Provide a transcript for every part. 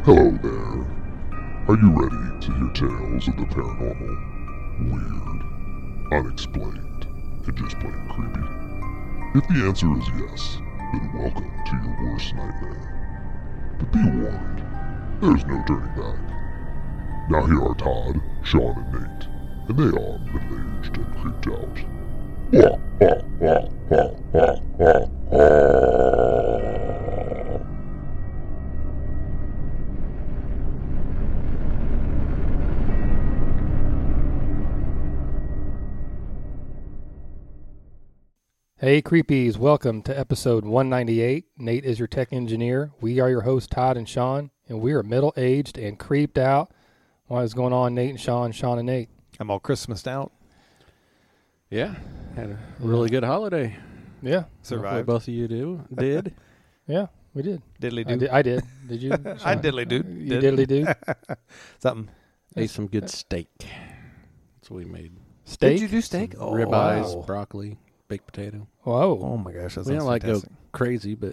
Hello there. Are you ready to hear tales of the paranormal, weird, unexplained, and just plain creepy? If the answer is yes, then welcome to your worst nightmare. But be warned, there's no turning back. Now here are Todd, Sean, and Nate, and they are middle-aged and creeped out. Hey Creepies, welcome to episode 198. Nate is your tech engineer. We are your hosts, Todd and Sean, and we are middle-aged and creeped out. What is going on, Nate and Sean, Sean and Nate? I'm all Christmased out. Yeah, had a really good holiday. Yeah. Survived. Both of you did. Yeah, we did. Diddly do. I did. Did you? I diddly do. You diddly do? Something. Ate some good steak. That's what we made. Steak? Did you do steak? Some ribeyes, wow. broccoli, baked potato. Whoa. Oh my gosh, that We sounds don't like go fantastic. crazy, but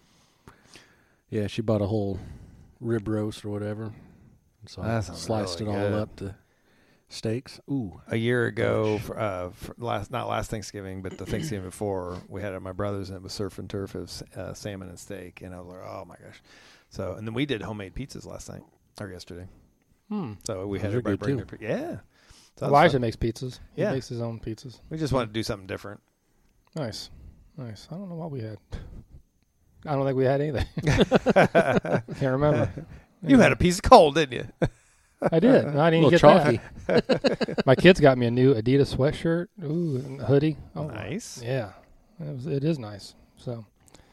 yeah, she bought a whole rib roast or whatever. So I That sounds sliced really it all good. up to steaks. Ooh, A year ago, for not last Thanksgiving, but the Thanksgiving before, we had it at my brother's, and it was surf and turf. It was salmon and steak, and I was like, oh my gosh. So, and then we did homemade pizzas last night or yesterday. So we had Those are everybody good, bring too. their yeah. So that was Elijah fun. makes pizzas. Yeah. He makes his own pizzas. We just wanted to do something different. Nice. Nice. I don't know what we had. I don't think we had anything. Can't remember. You had a piece of coal, didn't you? I did. I didn't a little get chalky. that. My kids got me a new Adidas sweatshirt. Ooh, and a hoodie. Oh, Nice. yeah. It is nice. So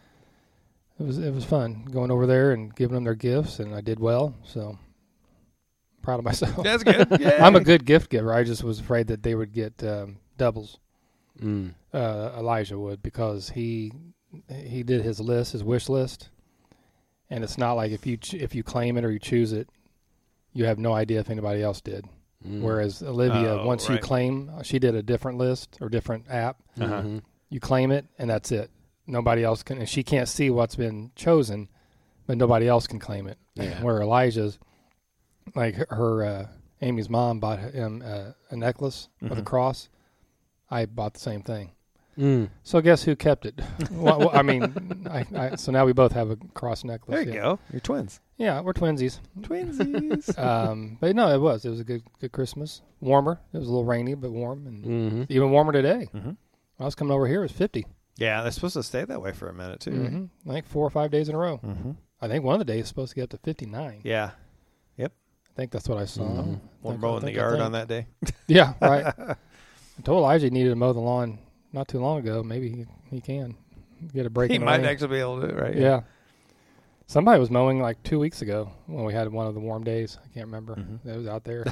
it was fun going over there and giving them their gifts, and I did well. So proud of myself. That's good. Yeah. I'm a good gift giver. I just was afraid that they would get doubles. Mm. Elijah would, because he did his list, his wish list, and it's not like if you claim it or you choose it, you have no idea if anybody else did. Mm. Whereas Olivia, Oh, once you right. claim, she did a different list or different app. Uh-huh. Mhm. You claim it, and that's it. Nobody else can, and she can't see what's been chosen, but nobody else can claim it. Yeah. Where Elijah's, like her, Amy's mom bought him a necklace with a Mhm. cross. I bought the same thing. Mm. So guess who kept it? Well, I mean, so now we both have a cross necklace. There you yeah. go. You're twins. Yeah, we're twinsies. Twinsies. But no, it was a good Christmas. Warmer. It was a little rainy, but warm, and Mm-hmm. even warmer today. Mhm. When I was coming over here, it was 50. Yeah, they're supposed to stay that way for a minute too. Right? I think 4 or 5 days in a row. Mm-hmm. I think one of the days is supposed to get up to 59. Yeah. I think that's what I saw. Mhm. We're I mowing the think- yard on that day. Yeah, right. I told Elijah he needed to mow the lawn not too long ago. Maybe he can get a break. He in the might rain. actually be able to do it, right? Yeah. Somebody was mowing like 2 weeks ago when we had one of the warm days. I can't remember. Mhm. It was out there.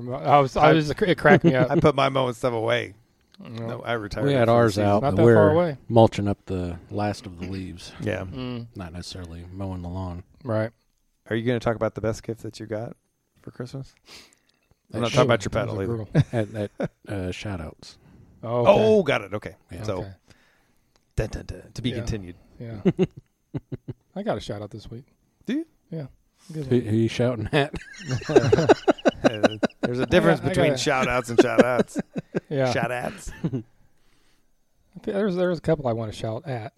It cracked me up. I put my mowing stuff away. No. No, I retired. We had for the ours season. out, Not but that far we're away. mulching up the last of the leaves, Yeah. not necessarily mowing the lawn. Right. Are you going to talk about the best gift that you got for Christmas? I'm not That talking about your That was pedal a either. brutal- At shout-outs. Oh, okay. Oh, got it. Okay. Yeah. So, Okay. dun, dun, dun, to be Yeah. continued. Yeah. I got a shout out this week. Do you? Yeah. Good Who one. you shouting at? There's a difference I between gotta- shout outs and shout outs. Yeah. Shout outs. There's a couple I want to shout at.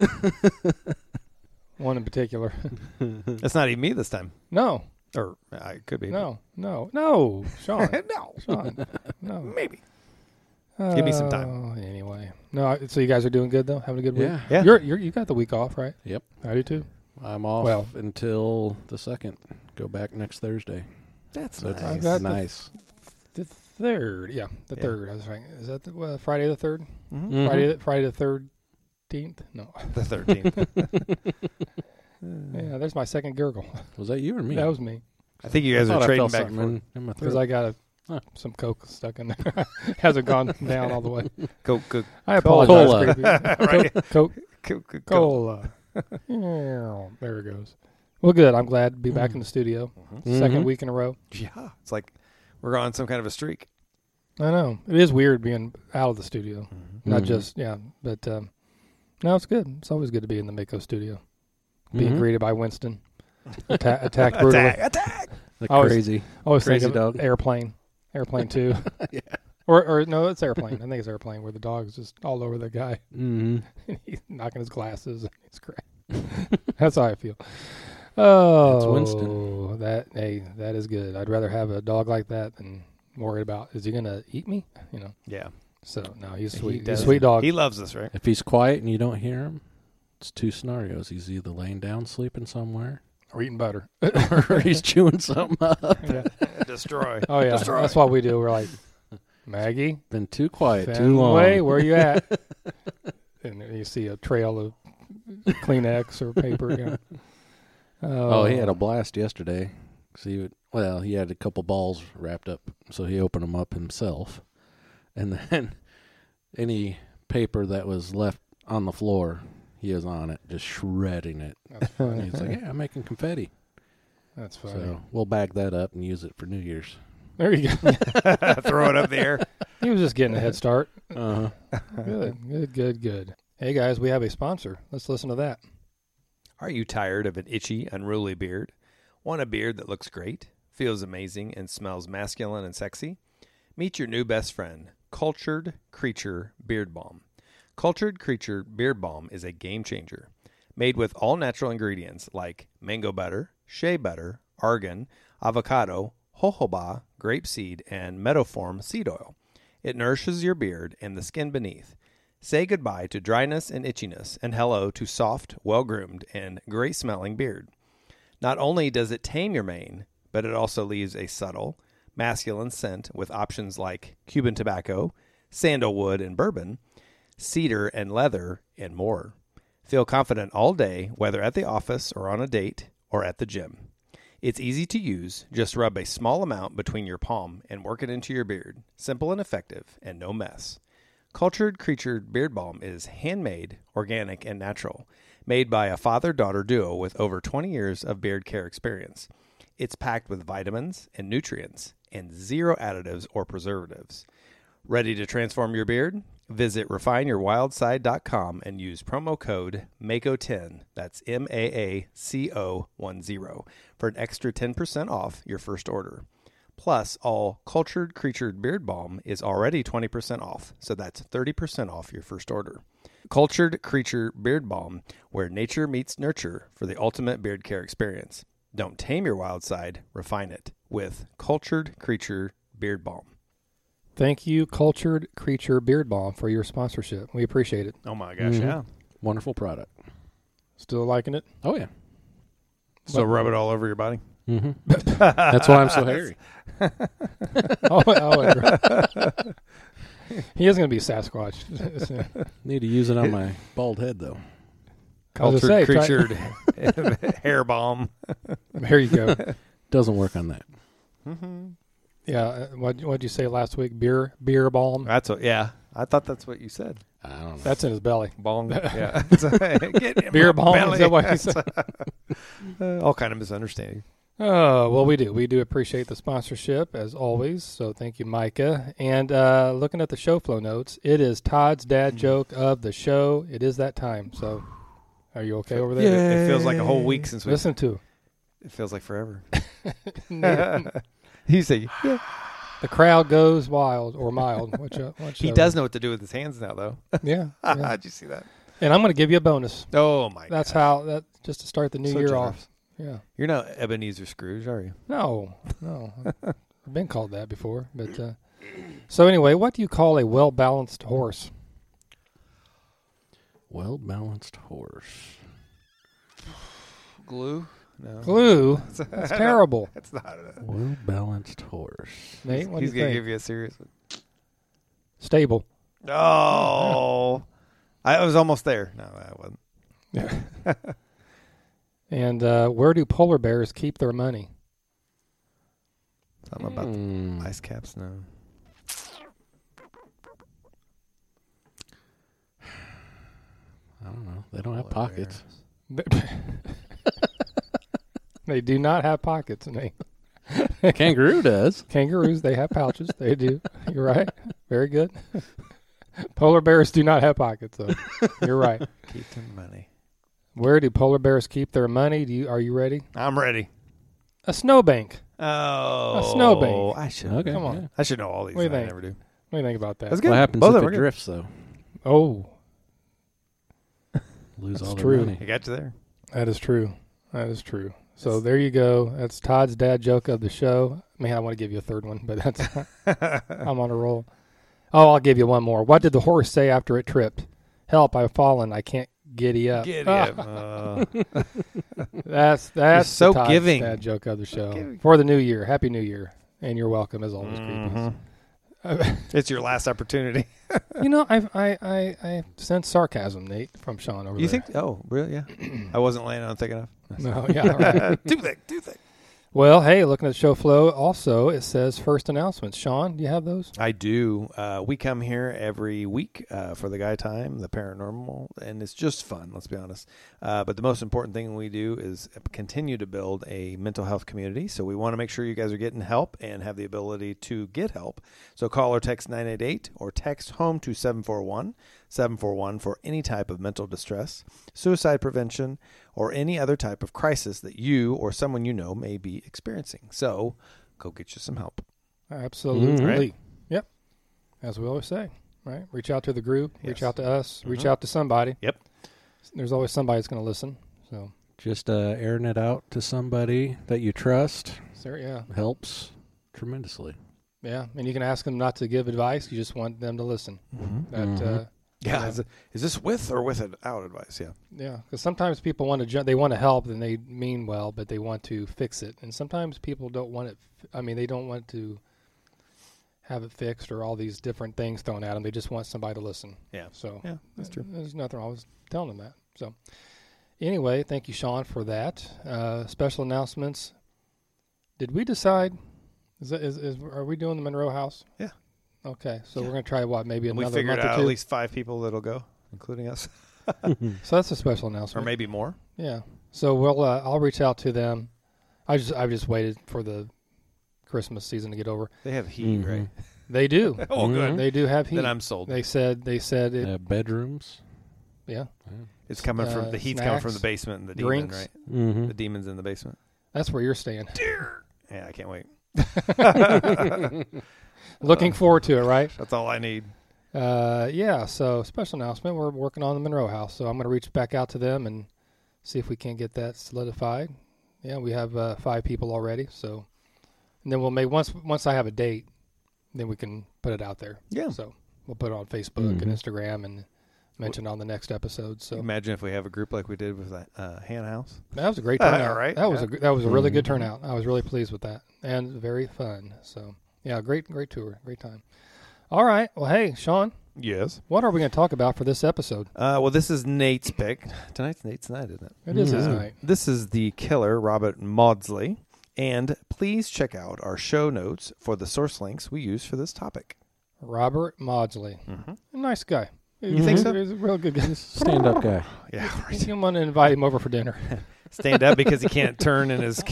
One in particular. It's not even me this time. No. Or it could be. No. Sean. No. Sean. No. Maybe. Give me some time. Oh, anyway. No. So you guys are doing good though? Having a good week? Yeah. Yeah. You got the week off, right? Yep. I do too. I'm off Well- until the 2nd. Go back next Thursday. That's So nice. I've got the- nice. The third. Yeah. The Yeah. third. I was right. Is that the Friday the 3rd? Mhm. Mhm. Friday the 13th? No. The 13th. Yeah. There's my second gurgle. Was that you or me? That was me. I think you guys I are thought I trading felt back something and forth. in my Because throat. I got Huh. some Coke stuck in there. Hasn't gone down all the way. Go. I apologize. Cola. Creepy. Right. Coke. Go. Cola. Yeah, there it goes. Well, good. I'm glad to be back in the studio. Mhm. Second Mhm. week in a row. Yeah. It's like we're on some kind of a streak. I know. It is weird being out of the studio. Not Mhm. just, but no, it's good. It's always good to be in the Mako studio. Being Mhm. greeted by Winston. Attacked brutally. Attack! The I was- crazy. I always think Crazy of dog. Airplane 2. Yeah. Or no, it's Airplane. I think it's Airplane where the dog's just all over the guy. Mm-hmm. He's knocking his glasses. And he's crap. That's how I feel. Oh, Winston. that is good. I'd rather have a dog like that than worry about, is he going to eat me? You know. Yeah. So, no, he's He sweet. He's does. a sweet dog. He loves us, right? If he's quiet and you don't hear him, it's two scenarios. He's either laying down sleeping somewhere Or eating butter. or he's chewing something up. Yeah. Destroy. Oh, yeah. Destroy. That's what we do. We're like, Maggie, Been too quiet too long. Fenway, where you at? And then you see a trail of Kleenex or paper. You know. Oh, he had a blast yesterday. 'Cause he had a couple balls wrapped up, so he opened them up himself. And then any paper that was left on the floor, he was on it, just shredding it. That's funny. He's like, yeah, I'm making confetti. That's funny. So we'll bag that up and use it for New Year's. There you go. Throw it up the air. He was just getting a head start. Uh-huh. Good. Hey, guys, we have a sponsor. Let's listen to that. Are you tired of an itchy, unruly beard? Want a beard that looks great, feels amazing, and smells masculine and sexy? Meet your new best friend, Cultured Creature Beard Balm. Cultured Creature Beard Balm is a game changer. Made with all natural ingredients like mango butter, shea butter, argan, avocado, jojoba, grapeseed, and meadowform seed oil. It nourishes your beard and the skin beneath. Say goodbye to dryness and itchiness and hello to soft, well-groomed, and great-smelling beard. Not only does it tame your mane, but it also leaves a subtle, masculine scent with options like Cuban tobacco, sandalwood and bourbon, cedar and leather, and more. Feel confident all day, whether at the office or on a date or at the gym. It's easy to use. Just rub a small amount between your palm and work it into your beard. Simple and effective, and no mess. Cultured Creature Beard Balm is handmade, organic, and natural, made by a father-daughter duo with over 20 years of beard care experience. It's packed with vitamins and nutrients and zero additives or preservatives. Ready to transform your beard? Visit refineyourwildside.com and use promo code MACO10, that's MAACO10, for an extra 10% off your first order. Plus, all Cultured Creature Beard Balm is already 20% off, so that's 30% off your first order. Cultured Creature Beard Balm, where nature meets nurture for the ultimate beard care experience. Don't tame your wild side, refine it with Cultured Creature Beard Balm. Thank you, Cultured Creature Beard Balm, for your sponsorship. We appreciate it. Oh my gosh, Mhm. yeah. Wonderful product. Still liking it? Oh, yeah. So rub it all over your body? Mm-hmm. That's why I'm so hairy. He is going to be Sasquatch. Need to use it on my bald head, though. I was Cultured gonna say, Creature Hair Balm. There you go. Doesn't work on that. Mm-hmm. Yeah, what'd you say last week? Beer balm? That's what, yeah. I thought that's what you said. I don't know. That's in his belly. Balm. Yeah. Get in Beer my balm? belly. Is that what you said? All kind of misunderstanding. Oh, well, we do. We do appreciate the sponsorship, as always. So thank you, Micah. And looking at the show flow notes, it is Todd's dad joke of the show. It is that time. So are you okay over there? Yeah. It feels like a whole week since we. Listen to It feels like forever. it. You say, yeah. The crowd goes wild or mild. He does know what to do with his hands now, though. Yeah. yeah. Did you see that? And I'm going to give you a bonus. Oh my! That's gosh. how just to start the new So year generous. off. Yeah. You're not Ebenezer Scrooge, are you? No. I've been called that before. But so anyway, what do you call a well-balanced horse? Well-balanced horse. Glue? No. Glue. That's terrible. That's not it. Well-balanced horse. Nate, what do He's you gonna think? give you a serious one. Stable. Oh, I was almost there. No, I wasn't. And where do polar bears keep their money? Something about the ice caps. No. I don't know. They don't have Polar pockets. They do not have pockets. And Kangaroo does. kangaroos, they have pouches. They do. You're right. Very good. Polar bears do not have pockets, though. You're right. Keep their money. Where do polar bears keep their money? Are you ready? I'm ready. A snowbank. Oh, A snowbank. I should. Okay. Come on. yeah. I should know all these. What do you and I think? never do. What do you think about that? That's good. What happens Both if of them it are good. drifts, though? Oh, Lose That's all true. the money. I got you there. that is true. That is true. So there you go. That's Todd's dad joke of the show. Man, I want to give you a third one, but that's I'm on a roll. Oh, I'll give you one more. What did the horse say after it tripped? Help! I've fallen. I can't giddy up. Get Ah, it. That's so Todd's giving. dad joke of the show giving. for the new year. Happy New Year, and you're welcome as always, Mhm. creepies. It's your last opportunity. You know, I sense sarcasm, Nate, from Sean over You there. think? Oh, really? Yeah. I wasn't laying on thick enough. No, yeah, right. Too thick. Too thick. Well, hey, looking at show flow, also it says first announcements. Sean, do you have those? I do. We come here every week for the Guy Time, the paranormal, and it's just fun, let's be honest. But the most important thing we do is continue to build a mental health community. So we want to make sure you guys are getting help and have the ability to get help. So call or text 988 or text home to 741 for any type of mental distress, suicide prevention, or any other type of crisis that you or someone you know may be experiencing. So go get you some help. Absolutely. Right. Yep. As we always say, right? Reach out to the group, reach Yes. out to us, reach Mhm. out to somebody. Yep. There's always somebody that's going to listen. So, Just airing it out to somebody that you trust so yeah. helps tremendously. Yeah. And you can ask them not to give advice. You just want them to listen. That, Mhm. Yeah. Is this with or without advice? Yeah. yeah. Because sometimes people want to, they want to help and they mean well, but they want to fix it. And sometimes people don't want it. They don't want to have it fixed or all these different things thrown at them. They just want somebody to listen. Yeah. So Yeah, that's true. There's nothing wrong with telling them that. So anyway, thank you, Sean, for that. Special announcements. Did we decide? Are we doing the Monroe House? Yeah. Okay, so we're gonna try maybe And we another figured month or out two. at least 5 people that'll go, including us, So that's a special or announcement. maybe more. Yeah. So I'll reach out to them. I've just waited for the Christmas season to get over. They have heat, Mhm. right? They do. Oh, good. They do have heat. Then I'm sold. They said it. Bedrooms. Yeah. It's coming from the heat's coming from the snacks, basement and the demon, drinks. right? Mm-hmm. The demon's in the basement. That's where you're staying. Yeah, I can't wait. Looking forward to it, right? That's all I need. Yeah, so special announcement. We're working on the Monroe House, so I'm going to reach back out to them and see if we can get that solidified. Yeah, we have 5 people already, so and then we'll make once I have a date, then we can put it out there. Yeah. So we'll put it on Facebook and Mhm. Instagram and mention on the next episode. So Imagine if we have a group like we did with that Han House. that was a great turnout. Right? That was Yeah. that was a really good Mhm. turnout. I was really pleased with that and very fun. So yeah, great tour, great time. All right, well, hey, Sean. Yes. What are we going to talk about for this episode? Well, this is Nate's pick. Tonight's Nate's night, isn't it? It is his Yeah. night. This is the killer, Robert Maudsley. And please check out our show notes for the source links we use for this topic. Robert Maudsley. Mm-hmm. A nice guy. You think so? He's a real good guy. Stand-up guy. Yeah, You want to invite him over for dinner. stand up because he can't turn in his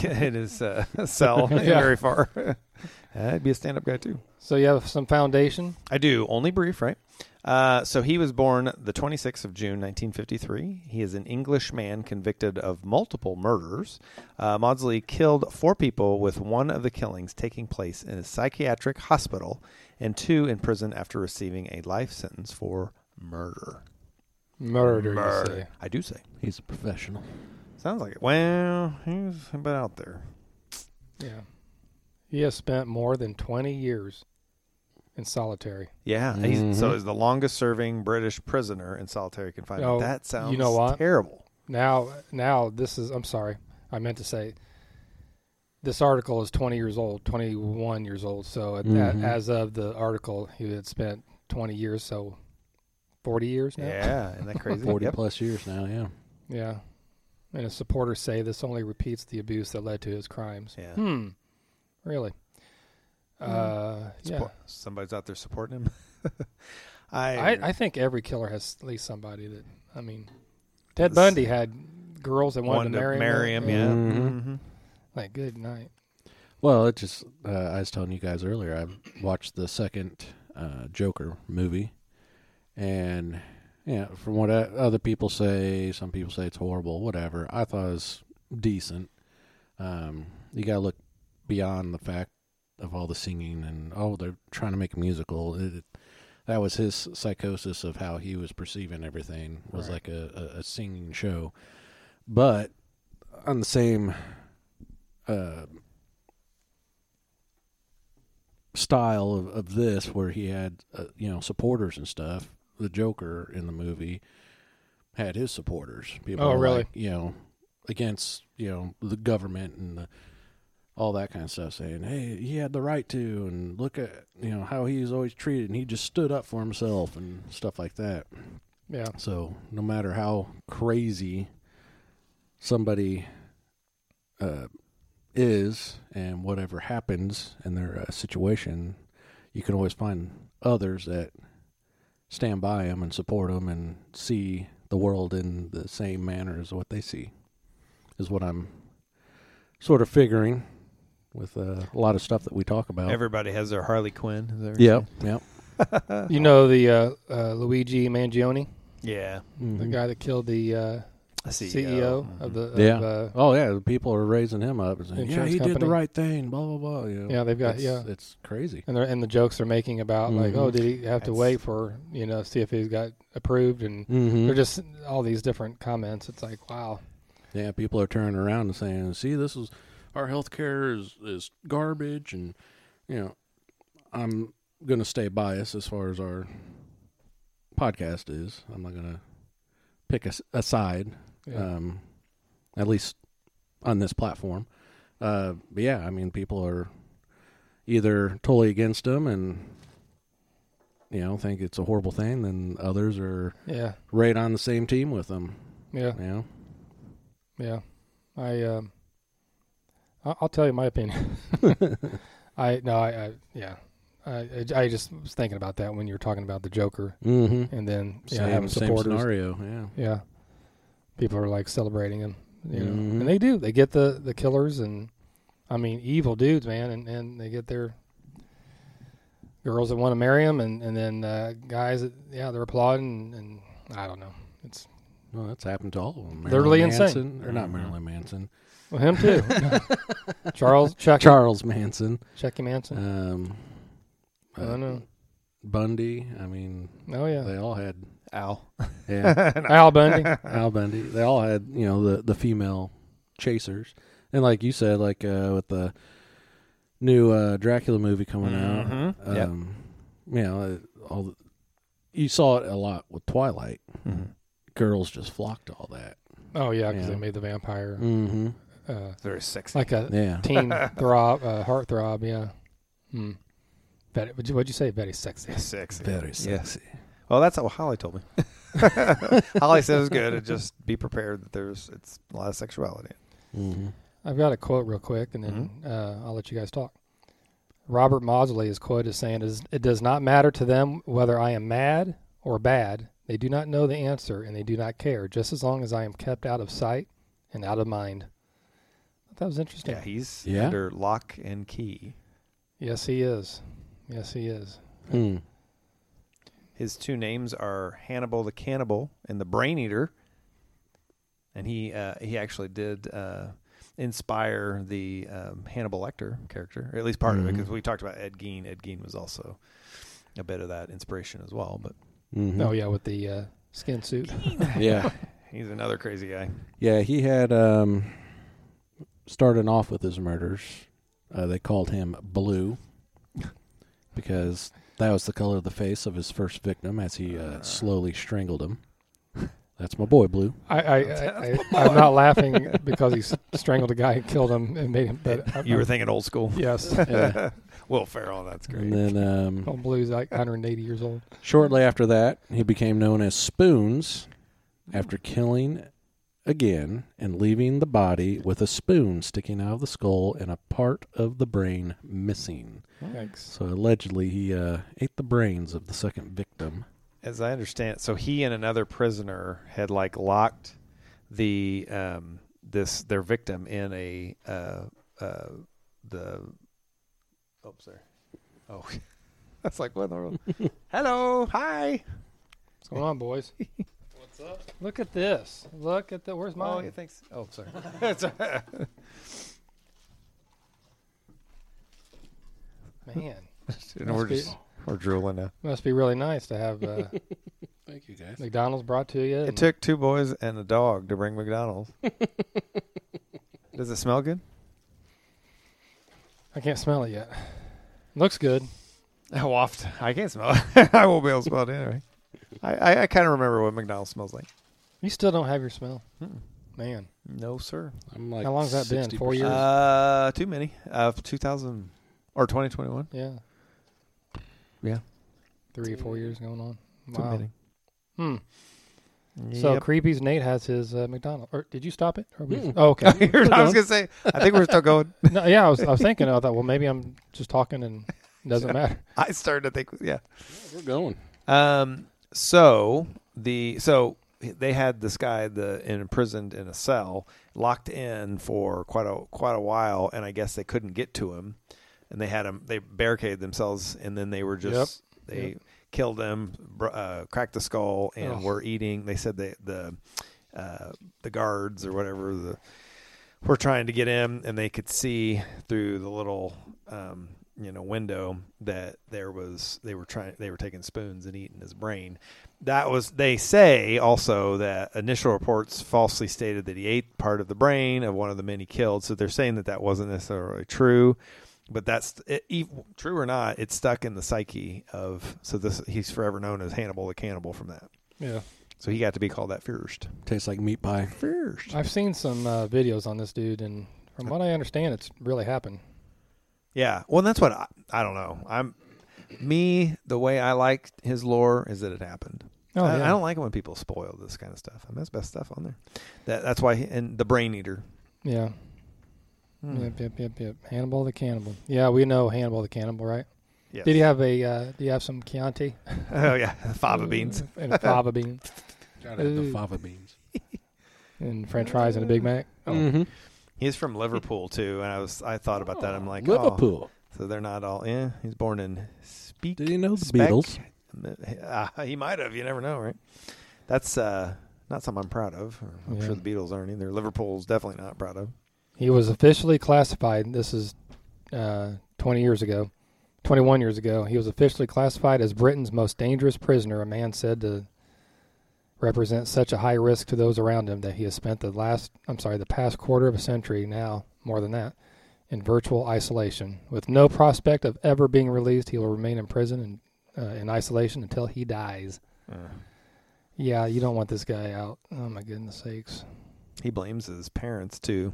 cell Yeah. very far. I'd be a stand up guy too. So you have some foundation. I do, only brief, right? So he was born the 26th of June, 1953. He is an English man convicted of multiple murders. Maudsley killed 4 people, with one of the killings taking place in a psychiatric hospital and 2 in prison after receiving a life sentence for murder. Murder, you say. I do say. He's a professional. Sounds like it. Well, he's been out there. Yeah. He has spent more than 20 years in solitary. Yeah, so he's the longest serving British prisoner in solitary confinement. Oh, That sounds you know what? terrible. Now this is, I'm sorry, I meant to say, this article is 21 years old. So as of the article, he had spent 20 years, so 40 years now. Yeah, isn't that crazy? 40 Yep. plus years now, yeah. Yeah. And his supporters say this only repeats the abuse that led to his crimes. Yeah. Really? Yeah. Somebody's out there supporting him. I think every killer has at least somebody that, Ted Bundy had girls that wanted to marry him. Yeah. Mhm. Mhm. Like, good night. Well, it just, I was telling you guys earlier, I watched the second Joker movie, and yeah, from what other people say, some people say it's horrible, whatever. I thought it was decent. you got to look beyond the fact of all the singing and, they're trying to make a musical. That was his psychosis of how he was perceiving everything, was like a singing show. But on the same style of this, where he had supporters and stuff, the Joker in the movie had his supporters. People were really? like, against the government and all that kind of stuff, saying, hey, he had the right to, and look at how he's always treated, and he just stood up for himself and stuff like that. Yeah. So no matter how crazy somebody is, and whatever happens in their situation, you can always find others that stand by them and support them and see the world in the same manner as what they see, is what I'm sort of figuring with a lot of stuff that we talk about. Everybody has their Harley Quinn. Is that what Yep. The Luigi Mangione, Yeah. the guy that killed the CEO of the the people are raising him up and saying, insurance he did the company. right thing, blah blah blah. Yeah, they've got it's crazy. and the jokes they're making about like, did he have to wait for see if he's got approved, and they're just all these different comments. It's like, wow. Yeah, people are turning around and saying, see, this is our health care is garbage, and I'm gonna stay biased as far as our podcast is. I'm not gonna pick a side. Yeah. At least on this platform. But yeah, I mean, people are either totally against them and, think it's a horrible thing, then others are right on the same team with them. Yeah. Yeah. I'll tell you my opinion. I just was thinking about that when you were talking about the Joker, and then having supporters. Same scenario, yeah. People are like celebrating him, and they do. They get the killers, and I mean, evil dudes, man, and they get their girls that want to marry them, and then guys that they're applauding, and I don't know. That's happened to all of them. Literally insane. Or not Marilyn Manson. Well, him too. Charles Manson. Chucky Manson. I don't know. Bundy. I mean, they all had Al. Yeah, Al Bundy. Al Bundy. They all had the female chasers, and like you said, like with the new Dracula movie coming out, you saw it a lot with Twilight. Girls just flocked to all that. Oh yeah, because they made the vampire very sexy, like a teen heart throb. Yeah. What'd you say? Very sexy. Sexy. Very sexy. Yeah. Well, that's what Holly told me. Holly said it was good. And just be prepared that it's a lot of sexuality. I've got a quote real quick, and then I'll let you guys talk. Robert Mosley is quoted as saying, "It does not matter to them whether I am mad or bad. They do not know the answer, and they do not care, just as long as I am kept out of sight and out of mind." That was interesting. Yeah, he's under lock and key. Yes, he is. Yes, he is. His two names are Hannibal the Cannibal and the Brain Eater. And he actually did inspire the Hannibal Lecter character, or at least part of it, because we talked about Ed Gein. Ed Gein was also a bit of that inspiration as well. But Oh, yeah, with the skin suit. Yeah. He's another crazy guy. Yeah, he had, starting off with his murders, they called him Blue, because that was the color of the face of his first victim as he slowly strangled him. That's my boy, Blue. I'm not laughing because he strangled a guy and killed him and made him. But you were thinking old school. Yes. Will Ferrell, that's great. And then Old Blue's like 180 years old. Shortly after that, he became known as Spoons after killing again and leaving the body with a spoon sticking out of the skull and a part of the brain missing. Thanks. So allegedly he ate the brains of the second victim. As I understand, so he and another prisoner had locked the their victim in that's like, what in the world? Hello, hi. What's going on, boys? What's up? Look at this. Look at the. Where's mine? Thanks. Oh, sorry. Man, And we're drooling now. must be really nice to have Thank you, guys. McDonald's brought to you. It took 2 boys and a dog to bring McDonald's. Does it smell good? I can't smell it yet. Looks good. I waft. I can't smell it. I won't be able to smell it anyway. I kind of remember what McDonald's smells like. You still don't have your smell. Man. No, sir. I'm like How long's that been? 60%. 4 years? Too many. 2000 or 2021. Yeah. Yeah. 3 or 4 years going on. Too Wow. many. So Yep. Creepy's Nate has his McDonald's. Or did you stop it? Or Mm. Oh, okay. I was gonna say. I think we're still going. No, yeah, I was thinking. I thought, well, maybe I'm just talking and it doesn't matter. I started to think. Yeah. We're going. So they had this guy imprisoned in a cell, locked in for quite a while, and I guess they couldn't get to him, and they barricaded themselves, and then they were just killed him, cracked the skull, and were eating. They said the guards or whatever were trying to get in, and they could see through the little window that they were taking spoons and eating his brain. They say also that initial reports falsely stated that he ate part of the brain of one of the men he killed. So they're saying that wasn't necessarily true, but that's true or not. It's stuck in the psyche he's forever known as Hannibal the Cannibal from that. Yeah. So he got to be called that first. Tastes like meat pie. First. I've seen some videos on this dude, and from what I understand, it's really happened. Yeah. Well, that's what I don't know. The way I like his lore is that it happened. Oh, I yeah. don't like it when people spoil this kind of stuff. I mean, that's best stuff on there. That's why, and the Brain Eater. Yeah. Yep. Hannibal the Cannibal. Yeah, we know Hannibal the Cannibal, right? Yes. Did he have do you have some Chianti? Oh, yeah. Fava beans. And a fava bean. Gotta have the fava beans. And French fries and a Big Mac. Oh. Mm-hmm. He's from Liverpool, too. And I thought about that. I'm like, Liverpool. So they're not all, yeah. He's born in Speak. Did he know the Beatles? He might have. You never know, right? That's not something I'm proud of. I'm sure the Beatles aren't either. Liverpool's definitely not proud of. He was officially classified. This is 21 years ago. He was officially classified as Britain's most dangerous prisoner, a man said to represent such a high risk to those around him that he has spent the past quarter of a century, now more than that, in virtual isolation. With no prospect of ever being released, he will remain in prison and in isolation until he dies. Yeah, you don't want this guy out. Oh, my goodness sakes. He blames his parents, too.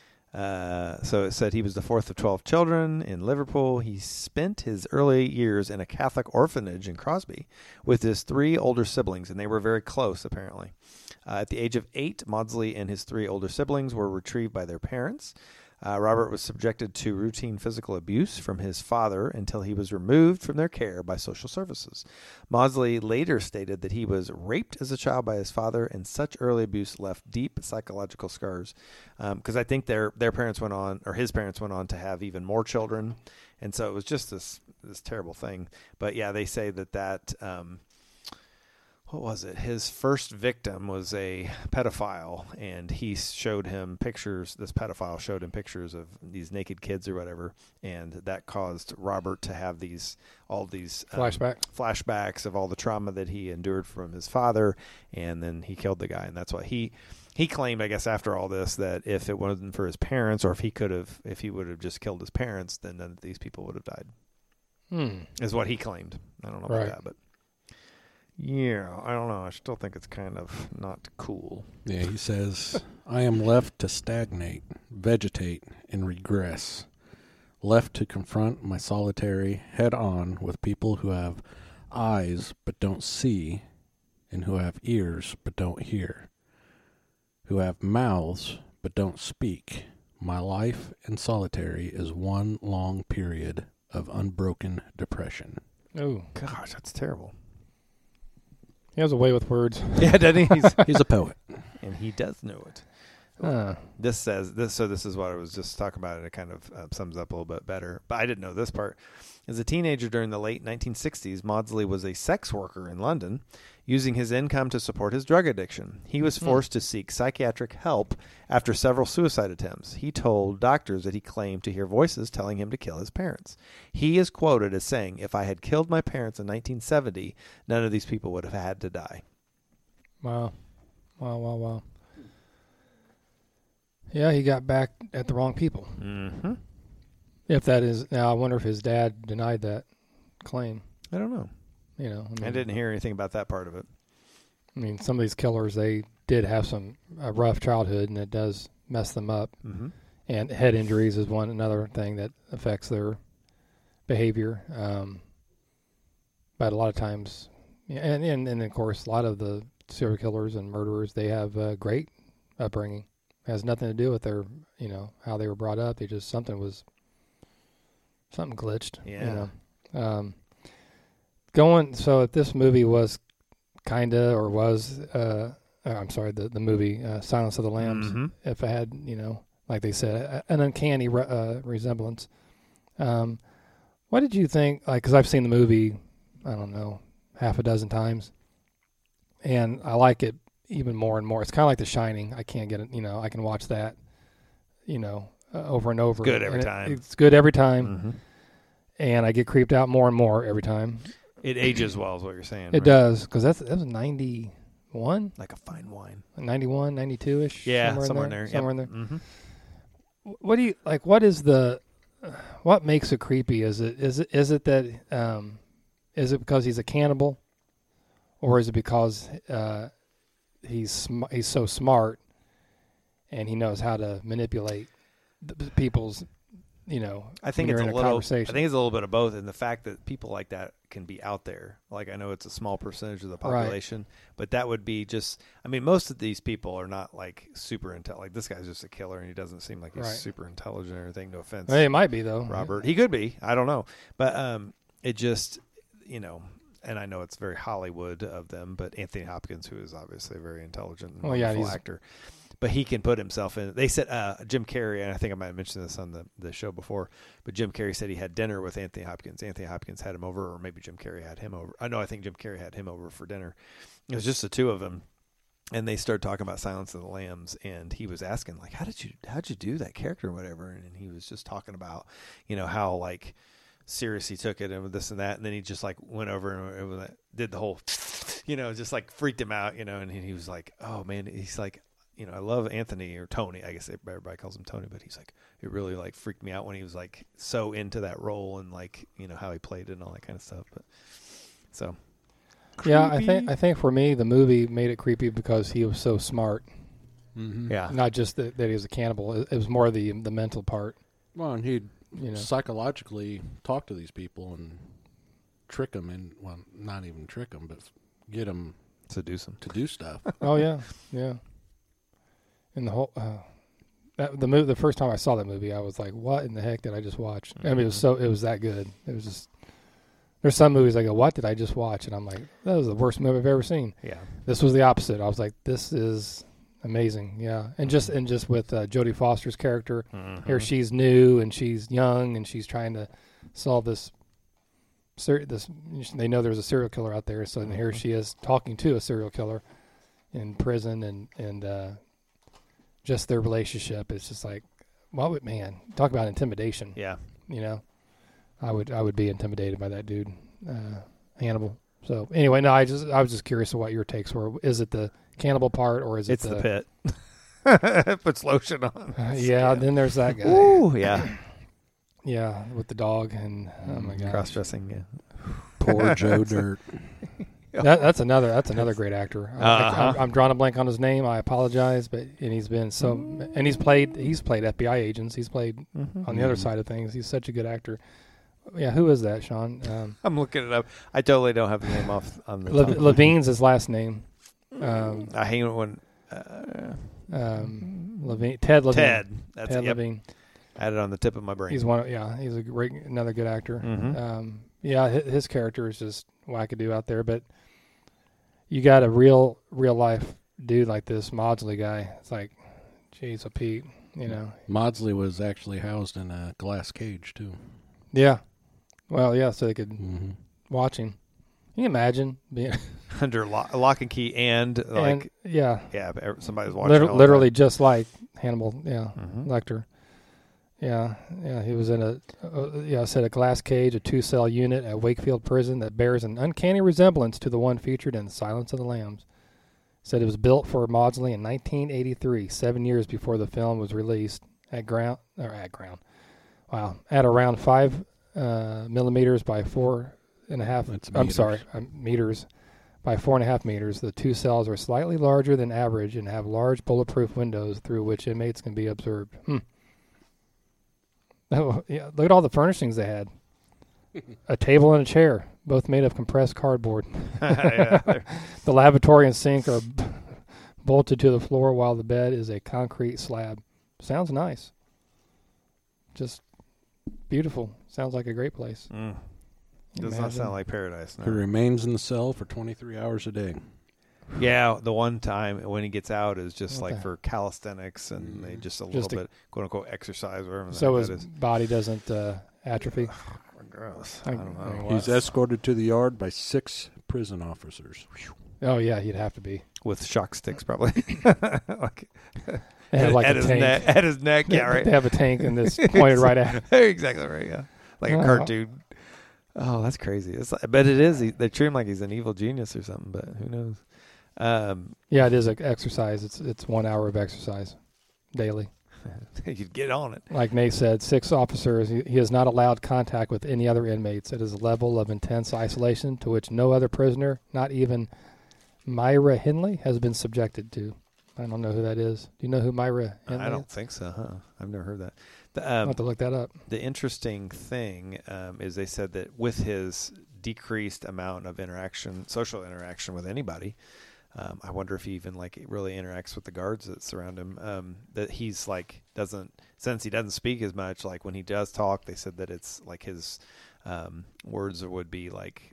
So it said he was the fourth of 12 children in Liverpool. He spent his early years in a Catholic orphanage in Crosby with his 3 older siblings, and they were very close, apparently. At the age of 8, Maudsley and his 3 older siblings were retrieved by their parents. Robert was subjected to routine physical abuse from his father until he was removed from their care by social services. Maudsley later stated that he was raped as a child by his father, and such early abuse left deep psychological scars. Because I think their parents went on, or his parents went on to have even more children, and so it was just this terrible thing. But yeah, they say that what was it? His first victim was a pedophile, and he showed him pictures. This pedophile showed him pictures of these naked kids or whatever, and that caused Robert to have all these flashbacks of all the trauma that he endured from his father, and then he killed the guy, and that's why he claimed, I guess, after all this, that if it wasn't for his parents, or if he would have just killed his parents, then none of these people would have died. Is what he claimed. I don't know about that, but. Yeah, I don't know. I still think it's kind of not cool. Yeah, he says, I am left to stagnate, vegetate, and regress. Left to confront my solitary head-on with people who have eyes but don't see, and who have ears but don't hear, who have mouths but don't speak. My life in solitary is one long period of unbroken depression. Oh, gosh, that's terrible. He has a way with words. Yeah, doesn't he? He's a poet. And he does know it. This says this. So this is what I was just talking about, and it kind of sums up a little bit better. But I didn't know this part. As a teenager during the late 1960s, Maudsley was a sex worker in London, using his income to support his drug addiction. He was forced to seek psychiatric help after several suicide attempts. He told doctors that he claimed to hear voices telling him to kill his parents. He is quoted as saying, "If I had killed my parents in 1970, none of these people would have had to die." Wow. Wow. Yeah, he got back at the wrong people. Mm-hmm. If that is, now I wonder if his dad denied that claim. I don't know. You know, I didn't hear anything about that part of it. I mean, some of these killers, they did have a rough childhood, and it does mess them up. Mm-hmm. And head injuries is another thing that affects their behavior. But a lot of times, and of course, a lot of the serial killers and murderers, they have a great upbringing. It has nothing to do with their, how they were brought up. They just something glitched. Yeah. So if this movie was the movie Silence of the Lambs, if it had, like they said, an uncanny resemblance. What did you think? Like, because I've seen the movie, I don't know, half a dozen times, and I like it even more and more. It's kind of like The Shining. I can't get it, I can watch that, over and over. Good every time. It's good every time. Mm-hmm. And I get creeped out more and more every time. It ages well is what you're saying. It does, because that was 91? Like a fine wine. 91, 92-ish? Yeah, somewhere in there. Somewhere in there. Mm-hmm. What do you, what makes it creepy? Is it that, is it because he's a cannibal? Or is it because he's so smart and he knows how to manipulate people's, I think when it's you're a in little. conversation? I think it's a little bit of both, and the fact that people like that can be out there. Like, I know it's a small percentage of the population, but that would be just. I mean, most of these people are not like super intelligent. Like, this guy's just a killer, and he doesn't seem like he's super intelligent or anything. No offense. Well, it might be though, Robert. He could be. I don't know, but it just, and I know it's very Hollywood of them, but Anthony Hopkins, who is obviously a very intelligent and wonderful actor. But he can put himself in. They said Jim Carrey, and I think I might have mentioned this on the show before, but Jim Carrey said he had dinner with Anthony Hopkins. Anthony Hopkins had him over, or maybe Jim Carrey had him over. I think Jim Carrey had him over for dinner. It was just the two of them, and they started talking about Silence of the Lambs, and he was asking, like, how'd you do that character or whatever? And he was just talking about, how, like, serious he took it and this and that, and then he just, like, went over and did the whole, just, like, freaked him out, and he was like, oh, man, he's like, I love Anthony, or Tony. I guess everybody calls him Tony, but he's like, it really like freaked me out when he was like so into that role and like, how he played it and all that kind of stuff. But so, yeah, I think for me, the movie made it creepy because he was so smart. Mm-hmm. Yeah, not just that he was a cannibal. It was more the mental part. Well, and he'd psychologically talk to these people and trick them, and not even trick them, but get them, seduce them to do stuff. Oh yeah. And the whole the first time I saw that movie, I was like, "What in the heck did I just watch?" I mean, it was that good. It was just. There's some movies I go, "What did I just watch?" And I'm like, "That was the worst movie I've ever seen." Yeah. This was the opposite. I was like, "This is amazing." Yeah, and just with Jodie Foster's character, here she's new and she's young and she's trying to solve this. They know there's a serial killer out there, so here she is talking to a serial killer in prison and. Just their relationship is just like, talk about intimidation. Yeah. I would be intimidated by that dude, Hannibal. So anyway, no, I was just curious of what your takes were. Is it the cannibal part or is it the pit? Puts lotion on. Yeah. Then there's that guy. Ooh, yeah. Yeah, with the dog and oh my god, cross-dressing. Yeah. Poor Joe Dirt. That's another great actor. I'm drawing a blank on his name. I apologize, and he's been he's played FBI agents. He's played on the other side of things. He's such a good actor. Yeah, who is that, Sean? I'm looking it up. I totally don't have the name off on the Levine's his last name. I hang on Levine. Ted Levine. That's Ted it. Yep. Levine. I had it on the tip of my brain. He's he's another good actor. His character is just wackadoo out there, but you got a real life dude like this Maudsley guy. It's like, geez, a Pete, Maudsley was actually housed in a glass cage too. Yeah, Well, yeah, so they could Mm-hmm. watch him. Can you imagine being under lock and key and like and, yeah, somebody's watching. all the literally time. just like Hannibal, Mhm. Lecter. Yeah, he was in a glass cage, a 2-cell unit at Wakefield Prison that bears an uncanny resemblance to the one featured in Silence of the Lambs. Said it was built for Maudsley in 1983, 7 years before the film was released at around 5 millimeters by 4.5. That's I'm meters. sorry, meters by 4.5 meters. The 2 cells are slightly larger than average and have large bulletproof windows through which inmates can be observed. Oh, yeah, look at all the furnishings they had. A table and a chair, both made of compressed cardboard. Yeah. The lavatory and sink are bolted to the floor while the bed is a concrete slab. Sounds nice. Just beautiful. Sounds like a great place. Does not Imagine. sound like paradise. He No. remains in the cell for 23 hours a day. Yeah, the one time when he gets out is just What like the- for calisthenics and they just a Just little to- bit quote unquote exercise or whatever. So that his is. body doesn't atrophy. Gross. I- I don't know. I- He's escorted to the yard by 6 prison officers. Oh yeah, he'd have to be. With shock sticks, probably. Like, They have like at a his tank. neck. At his neck, yeah, right. They have a tank and this pointed right at. Exactly right. Yeah, like a Oh. cartoon. Oh, that's crazy. It's like, but it is. They treat him like he's an evil genius or something. But who knows? Yeah, it is exercise. It's 1 hour of exercise daily. You'd get on it. Like Nate said, 6 officers. He has not allowed contact with any other inmates. It is a level of intense isolation to which no other prisoner, not even Myra Hindley, has been subjected to. I don't know who that is. Do you know who Myra Hindley I don't is? think so, huh? I've never heard that. I'll have to look that up. The interesting thing is they said that with his decreased amount of social interaction with anybody, I wonder if he even like really interacts with the guards that surround him. That he's like since he doesn't speak as much. Like when he does talk, they said that it's like his words would be like,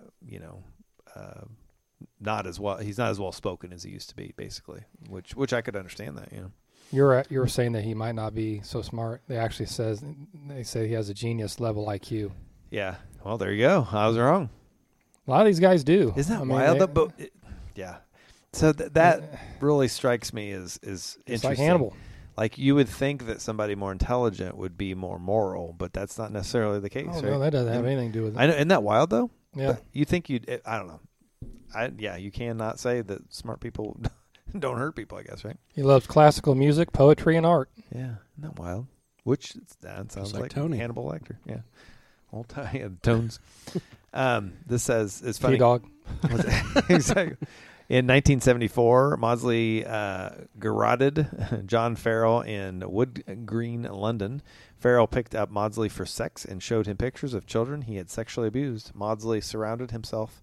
not as well. He's not as well spoken as he used to be, basically. Which I could understand that. You were saying that he might not be so smart. They say he has a genius level IQ. Yeah. Well, there you go. I was wrong. A lot of these guys do. Isn't that I mean, wild? Yeah. So that really strikes me as it's interesting. like Hannibal. Like you would think that somebody more intelligent would be more moral, but that's not necessarily the case, Oh, right? no, that doesn't have anything to do with it. I know. Isn't that wild though? Yeah. But you think I don't know. You cannot say that smart people don't hurt people, I guess, right? He loves classical music, poetry, and art. Yeah. Isn't that wild? Which that sounds like like Tony. Hannibal Lecter. Yeah. All time tones. This says it's funny. T-Dog. Exactly. In 1974, Maudsley garroted John Farrell in Wood Green, London. Farrell picked up Maudsley for sex and showed him pictures of children he had sexually abused. Maudsley surrendered himself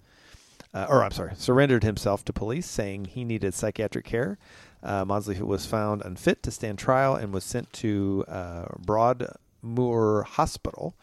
to police, saying he needed psychiatric care. Maudsley was found unfit to stand trial and was sent to Broadmoor Hospital.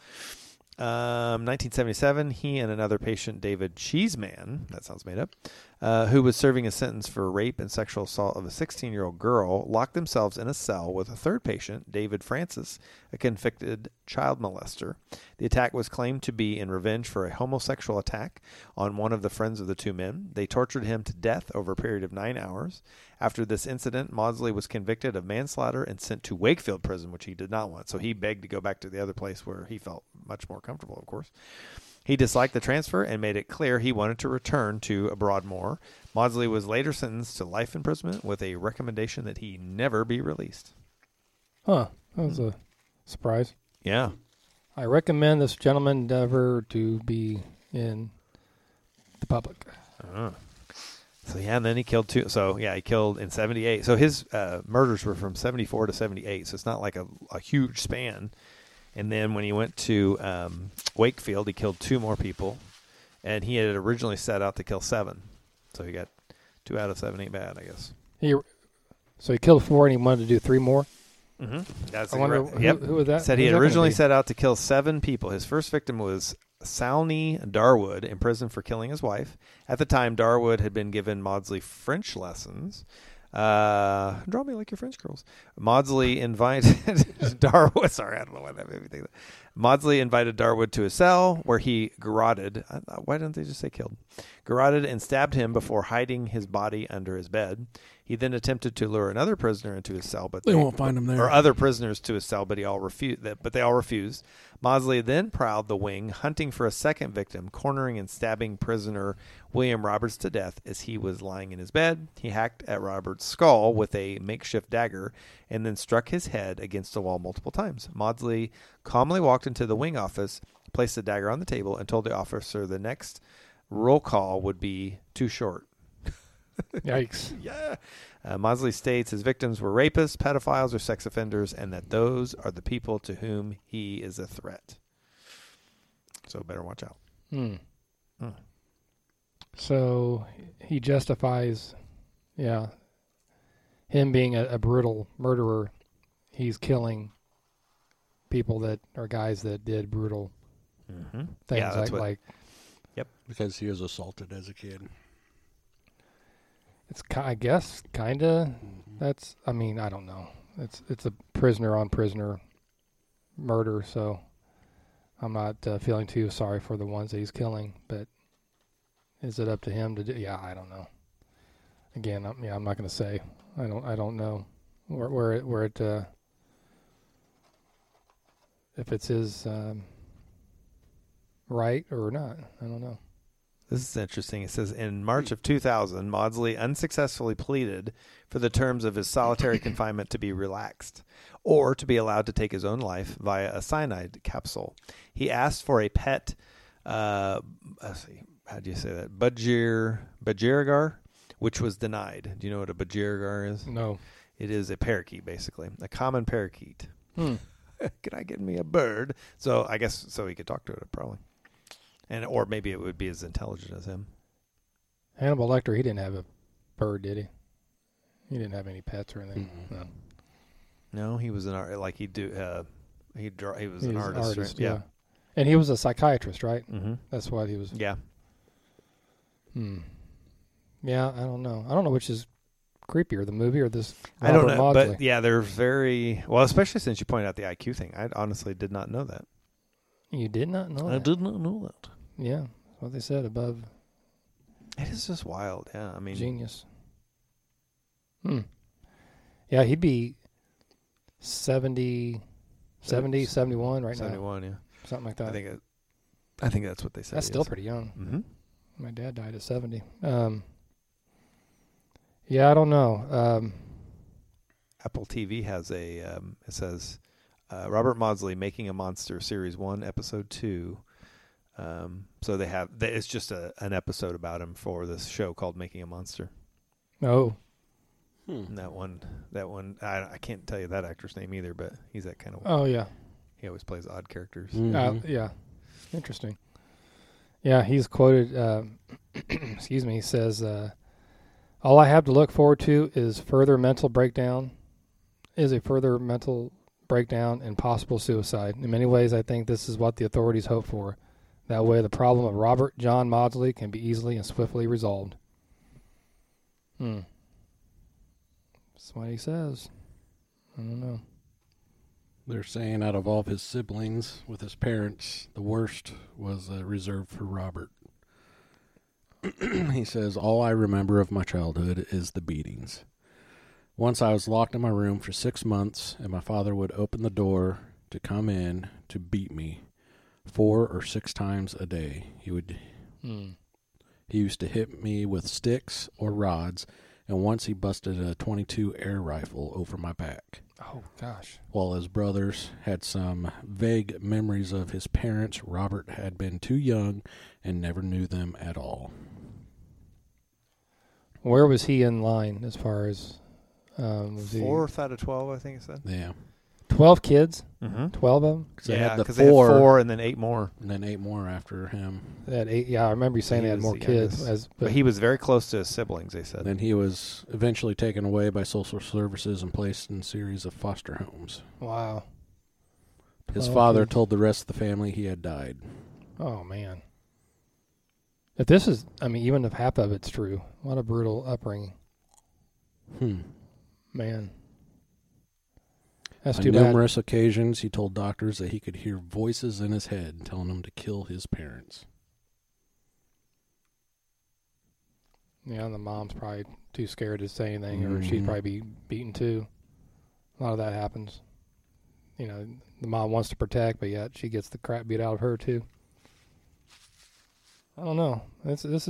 1977, he and another patient, David Cheeseman, that sounds made up, who was serving a sentence for rape and sexual assault of a 16-year-old girl, locked themselves in a cell with a third patient, David Francis, a convicted child molester. The attack was claimed to be in revenge for a homosexual attack on one of the friends of the two men. They tortured him to death over a period of 9 hours. After this incident, Maudsley was convicted of manslaughter and sent to Wakefield Prison, which he did not want. So he begged to go back to the other place where he felt much more comfortable, of course. He disliked the transfer and made it clear he wanted to return to Broadmoor. Maudsley was later sentenced to life imprisonment with a recommendation that he never be released. Huh. That was a surprise. Yeah. I recommend this gentleman never to be in the public. So, yeah, and then he killed two. So, yeah, he killed in 78. So his murders were from 74 to 78. So it's not like a huge span. And then when he went to Wakefield, he killed 2 more people. And he had originally set out to kill 7. So he got 2 out of 7 ain't bad, I guess. So he killed 4 and he wanted to do 3 more. Mm-hmm. That's I wonder who was that? Said he Who's had that gonna originally be? set out to kill 7 people. His first victim was Salney Darwood, in prison for killing his wife. At the time, Darwood had been given Maudsley French lessons. Draw me like your French girls. Maudsley invited Darwood. Sorry, I don't know why that made me think Maudsley invited Darwood to his cell, where he garroted. Why didn't they just say killed? Garroted and stabbed him before hiding his body under his bed. He then attempted to lure another prisoner into his cell, but They won't find him there. Or other prisoners to his cell, but they all refused. Maudsley then prowled the wing, hunting for a second victim, cornering and stabbing prisoner William Roberts to death as he was lying in his bed. He hacked at Roberts' skull with a makeshift dagger and then struck his head against the wall multiple times. Maudsley calmly walked into the wing office, placed the dagger on the table, and told the officer the next roll call would be too short. Yikes. Yeah. Maudsley states his victims were rapists, pedophiles, or sex offenders, and that those are the people to whom he is a threat. So better watch out. So he justifies, him being a brutal murderer. He's killing people that are guys that did brutal things like. Yep. Because he was assaulted as a kid. It's, I guess, kind of. That's. I mean, I don't know. It's a prisoner on prisoner murder, so I'm not feeling too sorry for the ones that he's killing. But is it up to him to do? Yeah, I don't know. Again, I'm not going to say. I don't know where it if it's his right or not. I don't know. This is interesting. It says, in March of 2000, Maudsley unsuccessfully pleaded for the terms of his solitary confinement to be relaxed or to be allowed to take his own life via a cyanide capsule. He asked for a pet, let's see, how do you say that? Budgerigar, which was denied. Do you know what a budgerigar is? No. It is a parakeet, basically, a common parakeet. Can I get me a bird? So I guess so he could talk to it, probably. Or maybe it would be as intelligent as him. Hannibal Lecter, he didn't have a bird, did he? He didn't have any pets or anything. Mm-hmm. No, he was an art. Like he was an artist. Right? Yeah, and he was a psychiatrist, right? Mm-hmm. That's what he was. Yeah. Yeah, I don't know. I don't know which is creepier, the movie or this. I don't know, Maudsley. but yeah, they're very well. Especially since you pointed out the IQ thing. I honestly did not know that. You did not know that? I did not know that. Yeah, that's what they said above. It is just wild. Yeah, I mean, genius. Yeah, he'd be 70, 71 right 71, now. yeah, something like that. I think that's what they said. That's still pretty young. Mm-hmm. My dad died at 70. Yeah, I don't know. Apple TV has a. It says. Robert Maudsley, Making a Monster, Series 1, Episode 2. So they have... It's just an episode about him for this show called Making a Monster. Oh. And that one... I can't tell you that actor's name either, but he's that kind of... Oh, yeah. He always plays odd characters. Mm-hmm. Yeah. Interesting. Yeah, he's quoted... excuse me. He says, all I have to look forward to is a further mental breakdown and possible suicide. In many ways, I think this is what the authorities hope for. That way, the problem of Robert John Maudsley can be easily and swiftly resolved. That's what he says. I don't know. They're saying out of all of his siblings with his parents, the worst was reserved for Robert. He says, all I remember of my childhood is the beatings. Once I was locked in my room for 6 months, and my father would open the door to come in to beat me 4 or 6 times a day. He used to hit me with sticks or rods, and once he busted a .22 air rifle over my back. Oh, gosh. While his brothers had some vague memories of his parents, Robert had been too young and never knew them at all. Where was he in line as far as... was he 4th out of 12, I think it said. Yeah. 12 kids? Mm-hmm. 12 of them? Yeah, because they had 4 and then 8 more. And then 8 more after him. They had 8. Yeah, I remember you saying they had more kids. But he was very close to his siblings, they said. Then he was eventually taken away by social services and placed in a series of foster homes. Wow. His father told the rest of the family he had died. Oh, man. If this is, even if half of it's true, what a brutal upbringing. Man. That's On too bad. numerous occasions, he told doctors that he could hear voices in his head telling him to kill his parents. Yeah, and the mom's probably too scared to say anything, or she'd probably be beaten too. A lot of that happens. You know, the mom wants to protect, but yet she gets the crap beat out of her too. I don't know. This is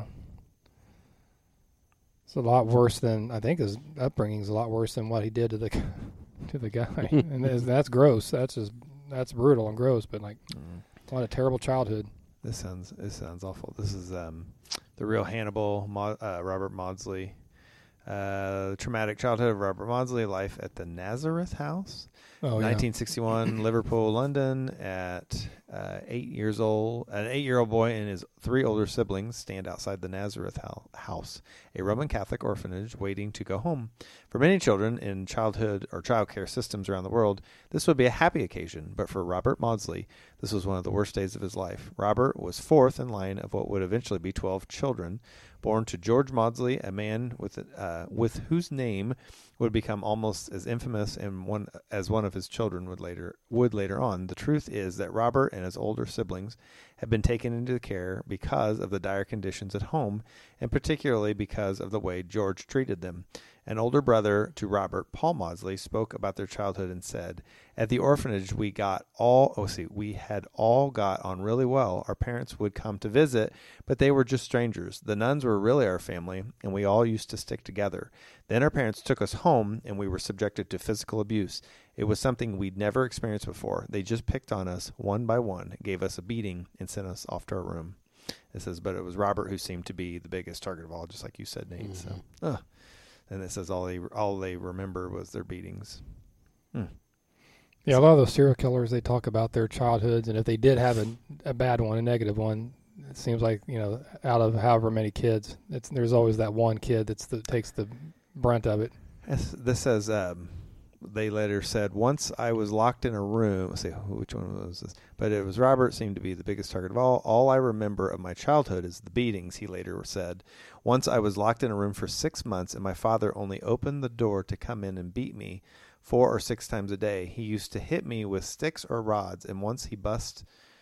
it's a lot worse than, I think his upbringing is a lot worse than what he did to the guy, and that's gross. That's brutal and gross, but like a lot of terrible childhood. This sounds awful. This is The Real Hannibal, Robert Maudsley. Traumatic childhood of Robert Maudsley, life at the Nazareth House. 1961, Liverpool, London. At 8 years old, an 8-year-old boy and his 3 older siblings stand outside the Nazareth House, a Roman Catholic orphanage waiting to go home. For many children in childhood or child care systems around the world, this would be a happy occasion, but for Robert Maudsley, this was one of the worst days of his life. Robert was fourth in line of what would eventually be 12 children, born to George Maudsley, a man with whose name would become almost as infamous as one of his children would later on. The truth is that Robert and his older siblings had been taken into care because of the dire conditions at home, and particularly because of the way George treated them. An older brother to Robert, Paul Maudsley, spoke about their childhood and said, "At the orphanage, we had all got on really well. Our parents would come to visit, but they were just strangers. The nuns were really our family, and we all used to stick together. Then our parents took us home, and we were subjected to physical abuse. It was something we'd never experienced before. They just picked on us one by one, gave us a beating, and sent us off to our room." It says, but it was Robert who seemed to be the biggest target of all, just like you said, Nate. Mm-hmm. And it says all they remember was their beatings. Yeah, a lot of those serial killers, they talk about their childhoods, and if they did have a bad one, a negative one, it seems like, out of however many kids, there's always that one kid that takes the brunt of it. This says, they later said, once I was locked in a room. Let's see, which one was this? But it was Robert seemed to be the biggest target of all. All I remember of my childhood is the beatings, he later said. Once I was locked in a room for 6 months, and my father only opened the door to come in and beat me 4 or 6 times a day. He used to hit me with sticks or rods, and once he bust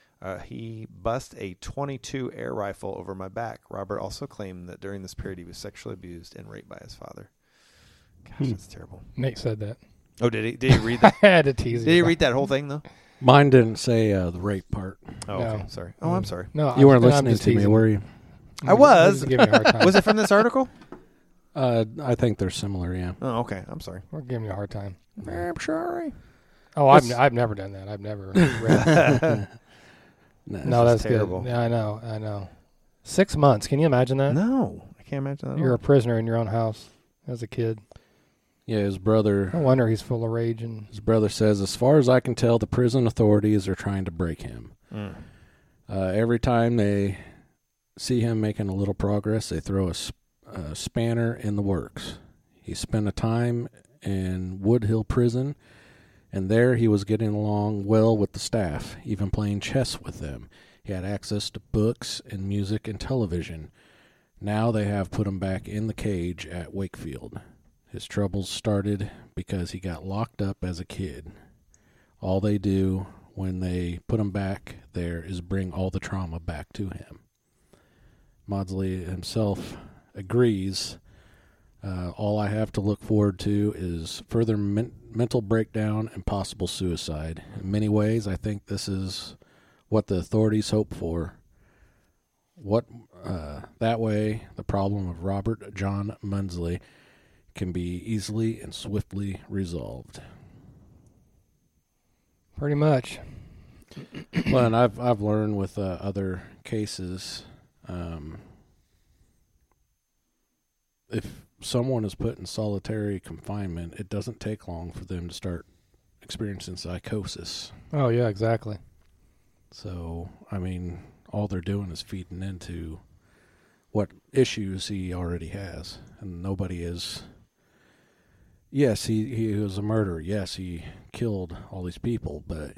a .22 air rifle over my back. Robert also claimed that during this period he was sexually abused and raped by his father. Gosh, that's terrible. Nate said that. Oh, did he? Did he read that? I had to tease Did he read that whole thing though? Mine didn't say the rape part. Oh, No. okay. Sorry. Oh, I'm sorry. No, You weren't I'm listening just to me, teasing. were you? I was. We're just giving you a hard time. Was it from this article? I think they're similar, yeah. Oh, okay. I'm sorry. We're giving you a hard time. I'm sorry. Oh, I've never done that. I've never read. No, that's terrible. good. Yeah, I know. 6 months. Can you imagine that? No, I can't imagine that. You're a prisoner in your own house as a kid. Yeah, his brother No wonder he's full of rage. And says, as far as I can tell, the prison authorities are trying to break him. Every time they see him making a little progress, they throw a spanner in the works. He spent a time in Wood Hill Prison, and there he was getting along well with the staff, even playing chess with them. He had access to books and music and television. Now they have put him back in the cage at Wakefield. His troubles started because he got locked up as a kid. All they do when they put him back there is bring all the trauma back to him. Maudsley himself agrees. All I have to look forward to is further mental breakdown and possible suicide. In many ways, I think this is what the authorities hope for. That way, the problem of Robert John Maudsley can be easily and swiftly resolved. pretty much. Well, and I've learned with other cases, if someone is put in solitary confinement, it doesn't take long for them to start experiencing psychosis. Oh, yeah, exactly. So, I mean, all they're doing is feeding into what issues he already has. And nobody is... Yes, he was a murderer. Yes, he killed all these people, but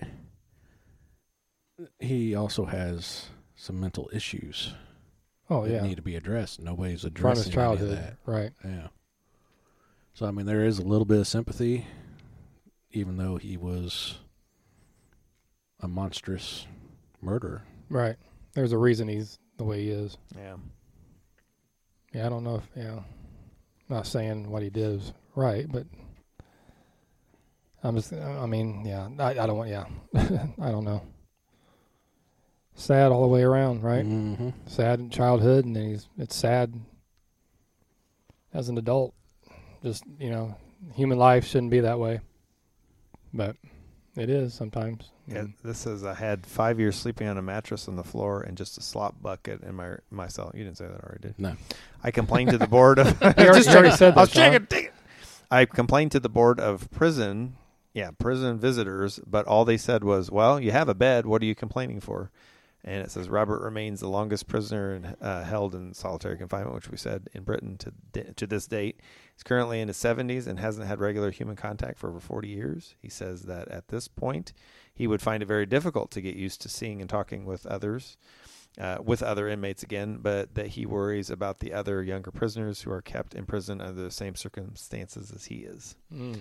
he also has some mental issues Oh, that yeah. need to be addressed. Nobody's From addressing his childhood. any of that. Right. Yeah. So, I mean, there is a little bit of sympathy even though he was a monstrous murderer. Right. There's a reason he's the way he is. Yeah. Yeah, I don't know if, not saying what he did is right, but I don't want, I don't know. Sad all the way around, right? Mm-hmm. Sad in childhood, and then it's sad as an adult. Just, human life shouldn't be that way. But it is sometimes. Yeah, this says I had 5 years sleeping on a mattress on the floor and just a slop bucket in my cell. You didn't say that already, did you? No. I complained to the board of... You already said that, I was Sean. checking. I complained to the board of prison visitors, but all they said was, well, you have a bed. What are you complaining for? And it says Robert remains the longest prisoner held in solitary confinement, which we said in Britain to this date. He's currently in his 70s and hasn't had regular human contact for over 40 years. He says that at this point, he would find it very difficult to get used to seeing and talking with others, with other inmates again, but that he worries about the other younger prisoners who are kept in prison under the same circumstances as he is.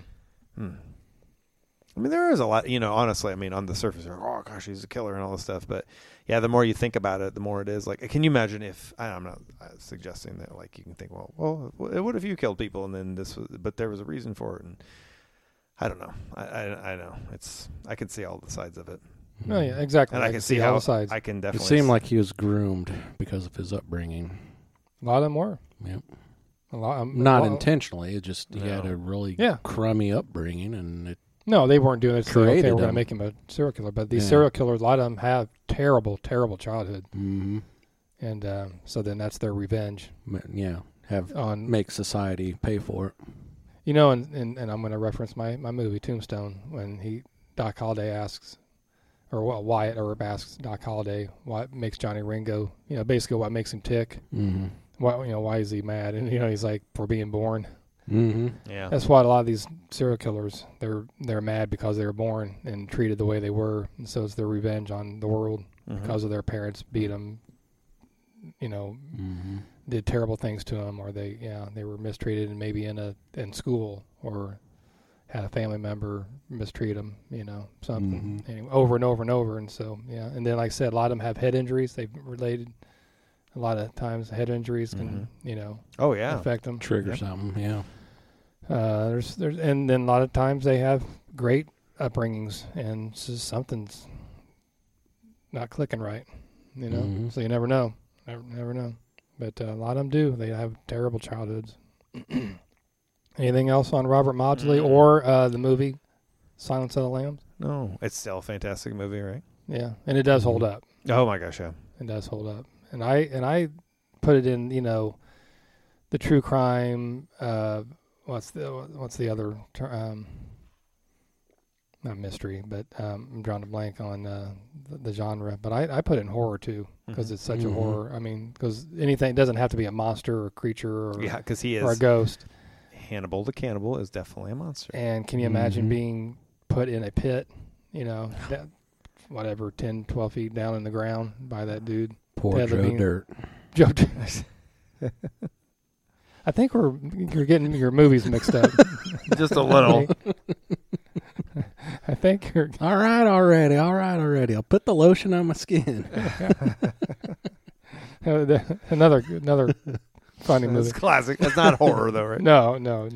I mean, there is a lot, honestly, on the surface, oh, gosh, he's a killer and all this stuff. But, yeah, the more you think about it, the more it is. Like, can you imagine if, I'm not suggesting that, like, you can think, well, what if you killed people and then but there was a reason for it. And I don't know. I know. I can see all the sides of it. Oh, yeah, exactly. And I can see all how the sides. I can definitely. It seemed like he was groomed because of his upbringing. A lot of them were. Yep. Not intentionally. It just, he had a really crummy upbringing, and it. No, they weren't doing it so they were going to him. make him a serial killer. But these serial killers, a lot of them have terrible, terrible childhood. Mm-hmm. And so then that's their revenge. Yeah, make society pay for it. And I'm going to reference my movie Tombstone when Doc Holliday asks, or Wyatt Earp asks Doc Holliday what makes Johnny Ringo, basically what makes him tick. Mm-hmm. Why is he mad? And he's like, for being born. Mm-hmm. Yeah, that's why a lot of these serial killers they're mad because they were born and treated the way they were, and so it's their revenge on the world because of their parents beat them, did terrible things to them, or they were mistreated and maybe in school or had a family member mistreat them, something anyway, over and over and over, and so and then like I said, a lot of them have head injuries. They've related. A lot of times head injuries can, affect them. Trigger something, yeah. There's and then a lot of times they have great upbringings and something's not clicking right, so you never know. Never know. But a lot of them do. They have terrible childhoods. Anything else on Robert Maudsley or the movie Silence of the Lambs? No, it's still a fantastic movie, right? Yeah, and it does hold up. Oh my gosh, yeah. It does hold up. And I put it in, the true crime. What's the other term? Not mystery, but I'm drawing a blank on the genre. But I put it in horror too because it's such a horror. I mean, because anything, it doesn't have to be a monster or a creature or because he is or a ghost. Hannibal the Cannibal is definitely a monster. And can you imagine being put in a pit? 10, 12 feet down in the ground by that dude. Poor Joe Dirt. Joe Dirt. I think you're getting your movies mixed up. Just a little. I think you're... All right already. I'll put the lotion on my skin. Another funny movie. It's classic. That's not horror though, right? No.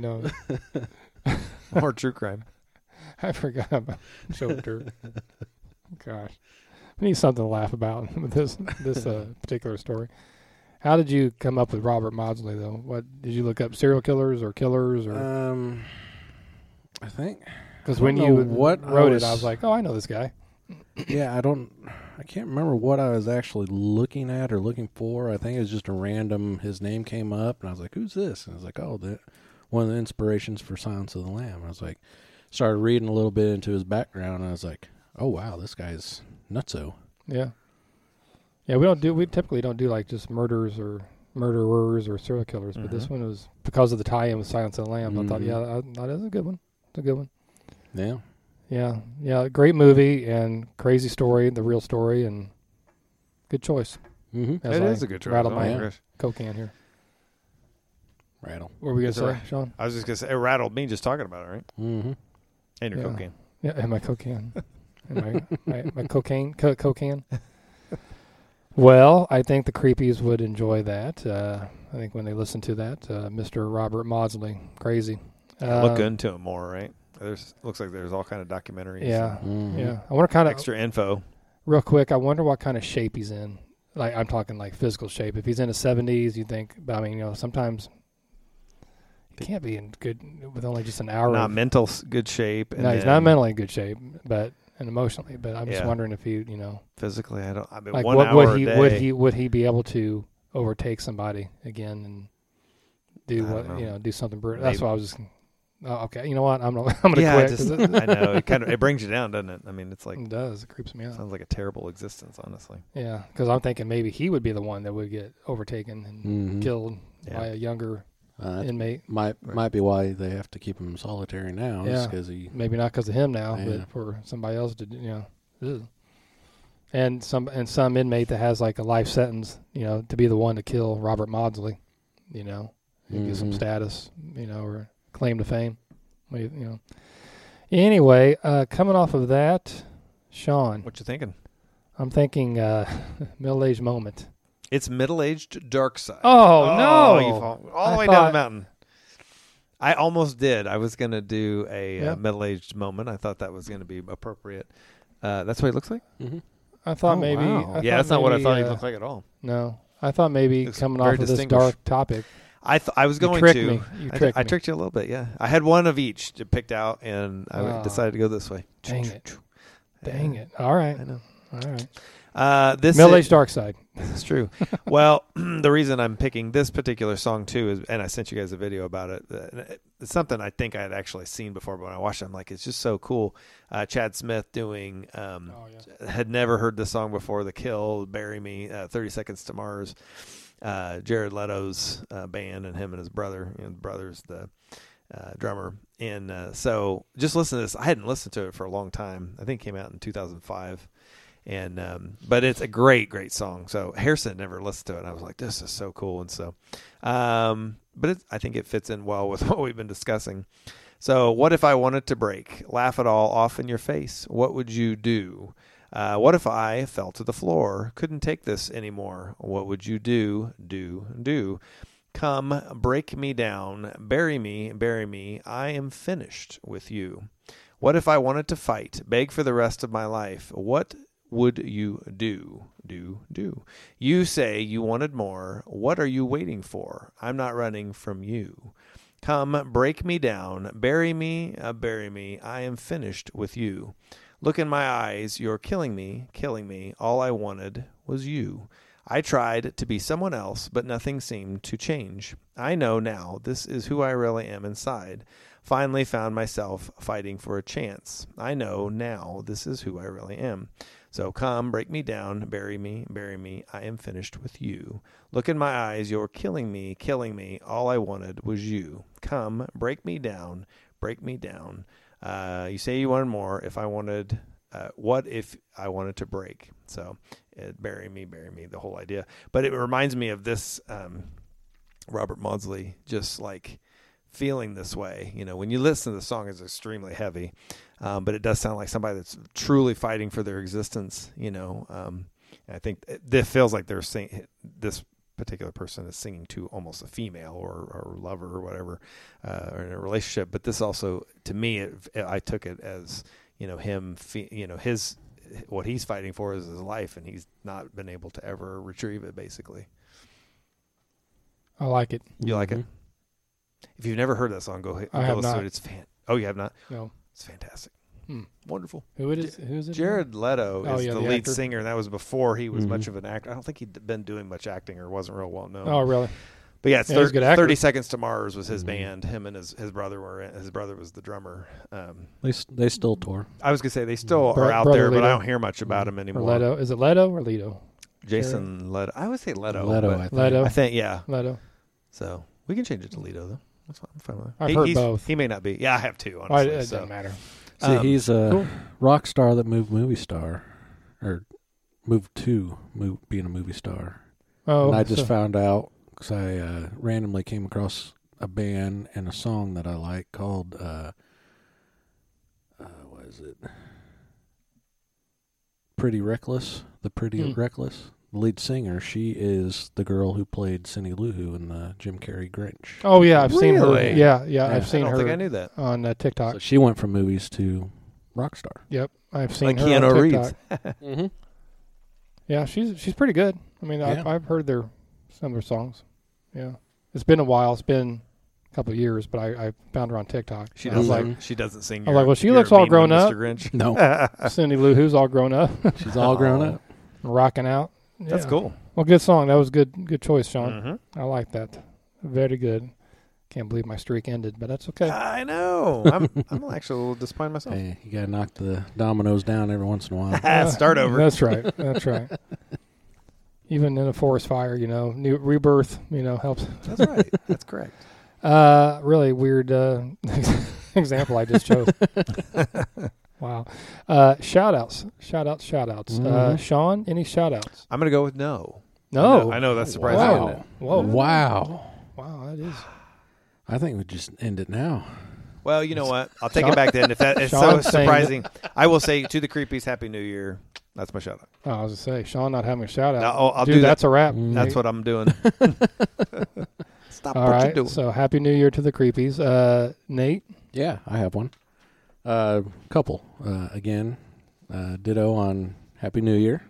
Or true crime. I forgot about Joe Dirt. Gosh. We need something to laugh about with this particular story. How did you come up with Robert Maudsley, though? What did you look up? Serial killers or killers? Or I think because when you wrote it, I was like, "Oh, I know this guy." Yeah, I can't remember what I was actually looking at or looking for. I think it was just a random. His name came up, and I was like, "Who's this?" And I was like, "Oh, one of the inspirations for Silence of the Lamb." I was like, started reading a little bit into his background, and I was like, "Oh wow, this guy's nutso." Yeah. Yeah, we typically don't do like just murderers or serial killers, but this one was because of the tie-in with Silence of the Lambs. I thought, that is a good one. It's a good one. Yeah. Yeah. Great movie and crazy story, the real story, and good choice. Mm-hmm. It is a good choice. Rattle my Coke can here. Rattle. What were we gonna say, Sean? I was just gonna say it rattled me just talking about it, right? Mm-hmm. And your cocaine. Yeah, and my cocaine. And my cocaine. Cocaine. Well, I think the creepies would enjoy that. I think when they listen to that, Mr. Robert Maudsley, crazy. Look into him more, right? Looks like there's all kind of documentaries. Yeah, Mhm. yeah. I wonder kind of Extra info. real quick. I wonder what kind of shape he's in. Like I'm talking like physical shape. If he's in his 70s, you think. But I mean, sometimes he can't be in good with only just an hour. Not mental good shape. And No, he's not mentally in good shape, and emotionally. But I'm just Yeah. wondering if he, physically. I mean, like 1 what hour would a he day. would he be able to overtake somebody again and do I what don't know. do something brutal? That's Maybe. why I was just. Oh, okay, you know what? I'm gonna Yeah, quit. just, 'cause I know it brings you down, doesn't it? I mean, it's like it does. It creeps me out. sounds like a terrible existence, honestly. Yeah, because I'm thinking maybe he would be the one that would get overtaken and Mhm. killed Yeah. by a younger That inmate. might be why they have to keep him solitary now. Yeah. Because he. Maybe not because of him now, Yeah. but for somebody else to, ugh. And some inmate that has like a life sentence, to be the one to kill Robert Maudsley, get some Mhm. status, or claim to fame, Anyway, coming off of that, Sean, What you thinking? I'm thinking middle-aged moment. It's middle-aged dark side. Oh, no. You fall all the I way down thought- the mountain. I almost did. I was going to do a Yep. middle-aged moment. I thought that was going to be appropriate. That's what he looks like? Mhm. I thought Oh, maybe. wow. I Yeah, thought that's not what I maybe, thought he looked like at all. No, I thought maybe Looks coming very off of this distinguished. dark topic. I was going tricked to. me. You tricked I me. tricked you a little bit, yeah. I had one of each picked out, and I Ah. decided to go this way. Dang it. Dang it. All right. I know. All right. This Middle-aged dark side. This is true. Well, the reason I'm picking this particular song too is, and I sent you guys a video about it. It's something I think I had actually seen before, but when I watched it, I'm like, it's just so cool. Chad Smith doing, had never heard this song before. The Kill, Bury Me, 30 Seconds to Mars. Jared Leto's band, and him and his brother. The brother's the drummer. And so just listen to this. I hadn't listened to it for a long time. I think it came out in 2005. And but it's a great song. So Harrison never listened to it. And I was like, this is so cool. And so, but I think it fits in well with what we've been discussing. So, what if I wanted to break, laugh it all off in your face? What would you do? What if I fell to the floor, couldn't take this anymore? What would you do? Do. Come, break me down, bury me. I am finished with you. What if I wanted to fight, beg for the rest of my life? What would you do? Do. You say you wanted more. What are you waiting for? I'm not running from you. Come, break me down, bury me. I am finished with you. Look in my eyes. You're killing me. All I wanted was you. I tried to be someone else, but nothing seemed to change. I know now this is who I really am inside. Finally found myself fighting for a chance. I know now this is who I really am. So come, break me down, bury me. I am finished with you. Look in my eyes, you're killing me. All I wanted was you. Come, break me down. You say you wanted more. If I wanted, what if I wanted to break? So, bury me, the whole idea. But it reminds me of this Robert Maudsley, just like feeling this way. When you listen to the song, it's extremely heavy, but it does sound like somebody that's truly fighting for their existence. I think this feels like they're saying this particular person is singing to almost a female or lover or whatever, or in a relationship. But this also, to me, I took it as him. His what he's fighting for is his life, and he's not been able to ever retrieve it. Basically, I like it. you like it? If you've never heard that song, go I have listen not. to it. It's Oh, you have not? No. It's fantastic. Hmm. Wonderful. Who it is? Who's it? Jared Leto Oh, is yeah, the the lead actor. singer, and that was before he was Mhm. much of an actor. I don't think he'd been doing much acting or wasn't real well known. Oh, really? But yeah, it's Yeah, he's a good actor. 30 Seconds to Mars was his Mhm. band. Him and his brother were in. His brother was the drummer. They still tour. I was gonna say they still Bro- are out Brother there, but Leto. I don't hear much about him Or anymore. Leto? Is it Leto or Leto? Jason Leto. I would say Leto. Leto, but I think. Leto. I think yeah. Leto. So we can change it to Leto though. That's fine. I'm fine with it. I've heard he's- both. He may not be. Yeah, I have too. Well, Honestly, it so. doesn't matter. See, he's a cool. rock star that moved movie star, or moved to being a movie star. Oh, And I just so- found out because I randomly came across a band and a song that I like called is it? Pretty Reckless. The Pretty Reckless. The lead singer. She is the girl who played Cindy Lou Who in the Jim Carrey Grinch. Oh yeah, I've seen her. Really? Yeah, I've seen I her. don't think I knew that. On TikTok. So she went from movies to rock star. Yep, I've seen Like her Keanu on Reeves. TikTok. Mm-hmm. Yeah, she's pretty good. I mean, Yeah. I've heard some of their songs. Yeah, it's been a while. It's been a couple of years, but I found her on TikTok. She I was doesn't. like, she doesn't sing. I was like, well, she You're looks a all mean grown one, up. Mr. Grinch. No, Cindy Lou Who's all grown up, she's all grown up. rocking out. That's Yeah. cool. Well, good song. That was good choice, Sean. Mm-hmm. I like that. Very good. Can't believe my streak ended, but that's okay. I know. I'm actually a little disappointed myself. Hey, you gotta knock the dominoes down every once in a while. Start over. That's right. That's right. Even in a forest fire, new rebirth, helps. That's right. That's correct. Really weird example I just chose. Wow. Shout outs. Mhm. Sean, any shout outs? I'm gonna go with no. No. I know that's surprising. Wow. Isn't it? Whoa. Wow. Wow, that is. I think we just end it now. Well, you know what? I'll take Sean- it back then. If that is so Sean's saying surprising, I will say to the creepies, Happy New Year. That's my shout out. Oh, I was going to say, Sean not having a shout out. I'll Dude, do that. that's a wrap. Mm. That's what I'm doing. Stop All what right. you're doing. So happy New Year to the creepies. Nate? Yeah, I have one. Couple. Again, ditto on Happy New Year.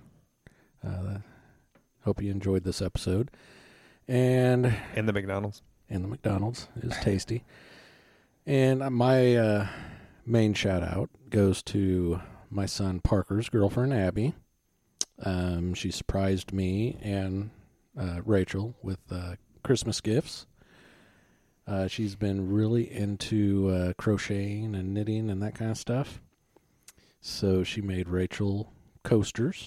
Hope you enjoyed this episode. And In the McDonald's. the McDonald's is tasty. And my main shout out goes to my son Parker's girlfriend Abby. She surprised me and Rachel with Christmas gifts. She's been really into crocheting and knitting and that kind of stuff. So she made Rachel coasters.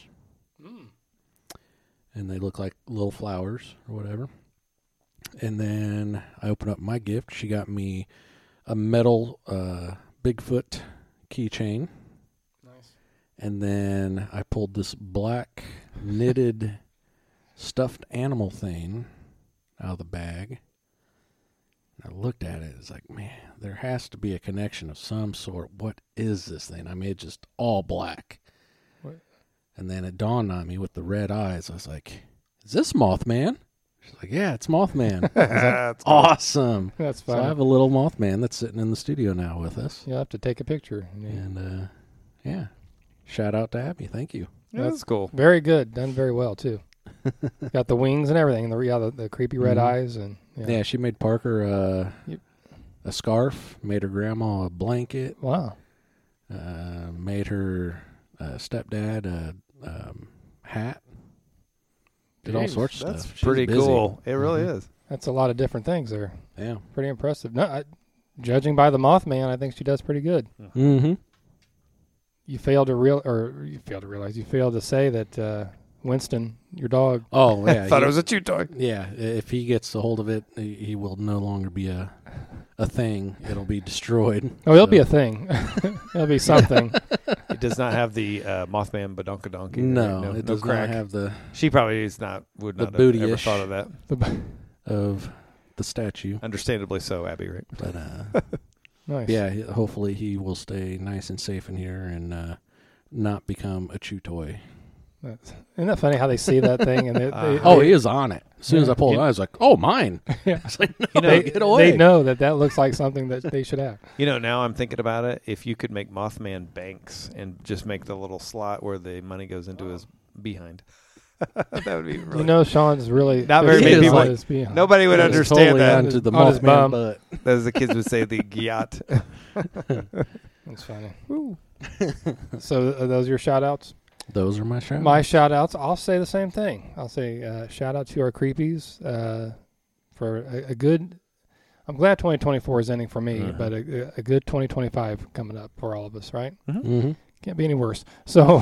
And they look like little flowers or whatever. And then I opened up my gift. She got me a metal Bigfoot keychain. Nice. And then I pulled this black knitted stuffed animal thing out of the bag. And I looked at it. It's like, man, there has to be a connection of some sort. What is this thing? I mean, it's just all black. What? And then it dawned on me with the red eyes. I was like, is this Mothman? She's like, yeah, it's Mothman. I was like, That's cool. awesome. That's So fine. I have a little Mothman that's sitting in the studio now with us. You'll have to take a picture. And, yeah, shout out to Abby. Thank you. Yeah, that's cool. Very good. Done very well, too. Got the wings and everything. The creepy red Mhm. eyes. And Yeah, she made Parker Yep. a scarf, made her grandma a blanket, Wow. made her stepdad a hat. Did all Jeez, sorts of That's stuff. She's pretty busy. cool. It really Mhm. is. That's a lot of different things there. Yeah. Pretty impressive. No, judging by the Mothman, I think she does pretty good. Mm-hmm. You failed to say that Winston, your dog. Oh, yeah. Thought it was a chew toy. Yeah, if he gets a hold of it, he will no longer be a thing. It'll be destroyed. Oh, it'll So- be a thing. It'll be something. It does not have the Mothman Badonkadonky. No, it does crack. not have the She probably would the not have ever booty-ish. thought of that. of the statue. Understandably so, Abby, right? But Nice. yeah, hopefully he will stay nice and safe in here and not become a chew toy. Isn't that funny how they see that thing? And Oh, he is on it. As soon as Yeah. I pulled it, I was like, "Oh, mine!" Yeah. It's like, no, You know, get away. They know that looks like something that they should have. Now I'm thinking about it. If you could make Mothman banks and just make the little slot where the money goes into his behind, that would be really. Sean's really Not very many people- Nobody would He is understand totally that. onto the On his bum. Mothman butt. As the kids would say, the gyat. That's funny. So are those your shout outs? Those are my shout. My shout outs, I'll say the same thing. I'll say shout out to our creepies for a good. I'm glad 2024 is ending for me, Mhm. but a good 2025 coming up for all of us, right? Mm-hmm. Can't be any worse. So,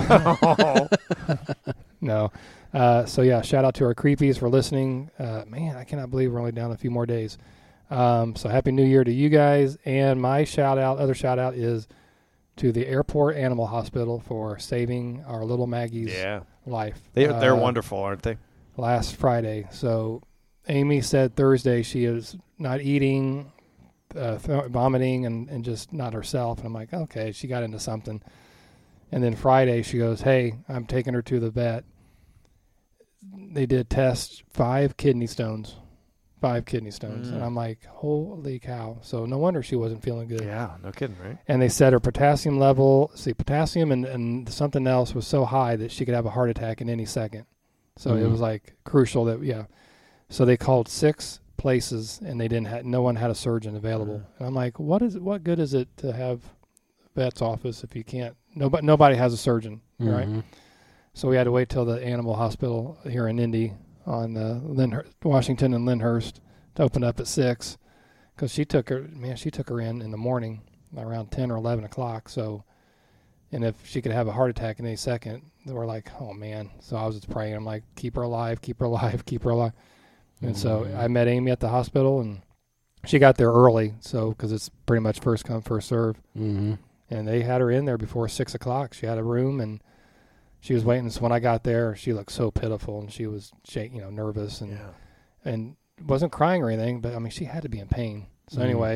no. So, yeah, shout out to our creepies for listening. Man, I cannot believe we're only down a few more days. So, Happy New Year to you guys. And my other shout out is to the Airport Animal Hospital for saving our little Maggie's Yeah. life. They're wonderful, aren't they? Last Friday. So, Amy said Thursday she is not eating vomiting and just not herself. And I'm like, okay, she got into something. And then Friday she goes, hey, I'm taking her to the vet. They did test 5 kidney stones. 5 kidney stones. And I'm like, holy cow. So no wonder she wasn't feeling good. Yeah, no kidding, right? And they said her potassium level, potassium and something else was so high that she could have a heart attack in any second. So it was like crucial that, So they called 6 places and they no one had a surgeon available. And I'm like, what good is it to have vet's office if you can't, nobody has a surgeon, right? So we had to wait till the animal hospital here in Indy on Washington and Lyndhurst to open up at 6, because she took her in the morning around 10 or 11 o'clock. So, and if she could have a heart attack in any second, we're like, oh man. So I was just praying. I'm like, keep her alive, keep her alive, keep her alive. And so I met Amy at the hospital, and she got there early. So, because it's pretty much first come, first serve. And they had her in there before 6 o'clock. She had a room and she was waiting. So when I got there, she looked so pitiful, and she was nervous and wasn't crying or anything, but I mean, she had to be in pain. So anyway,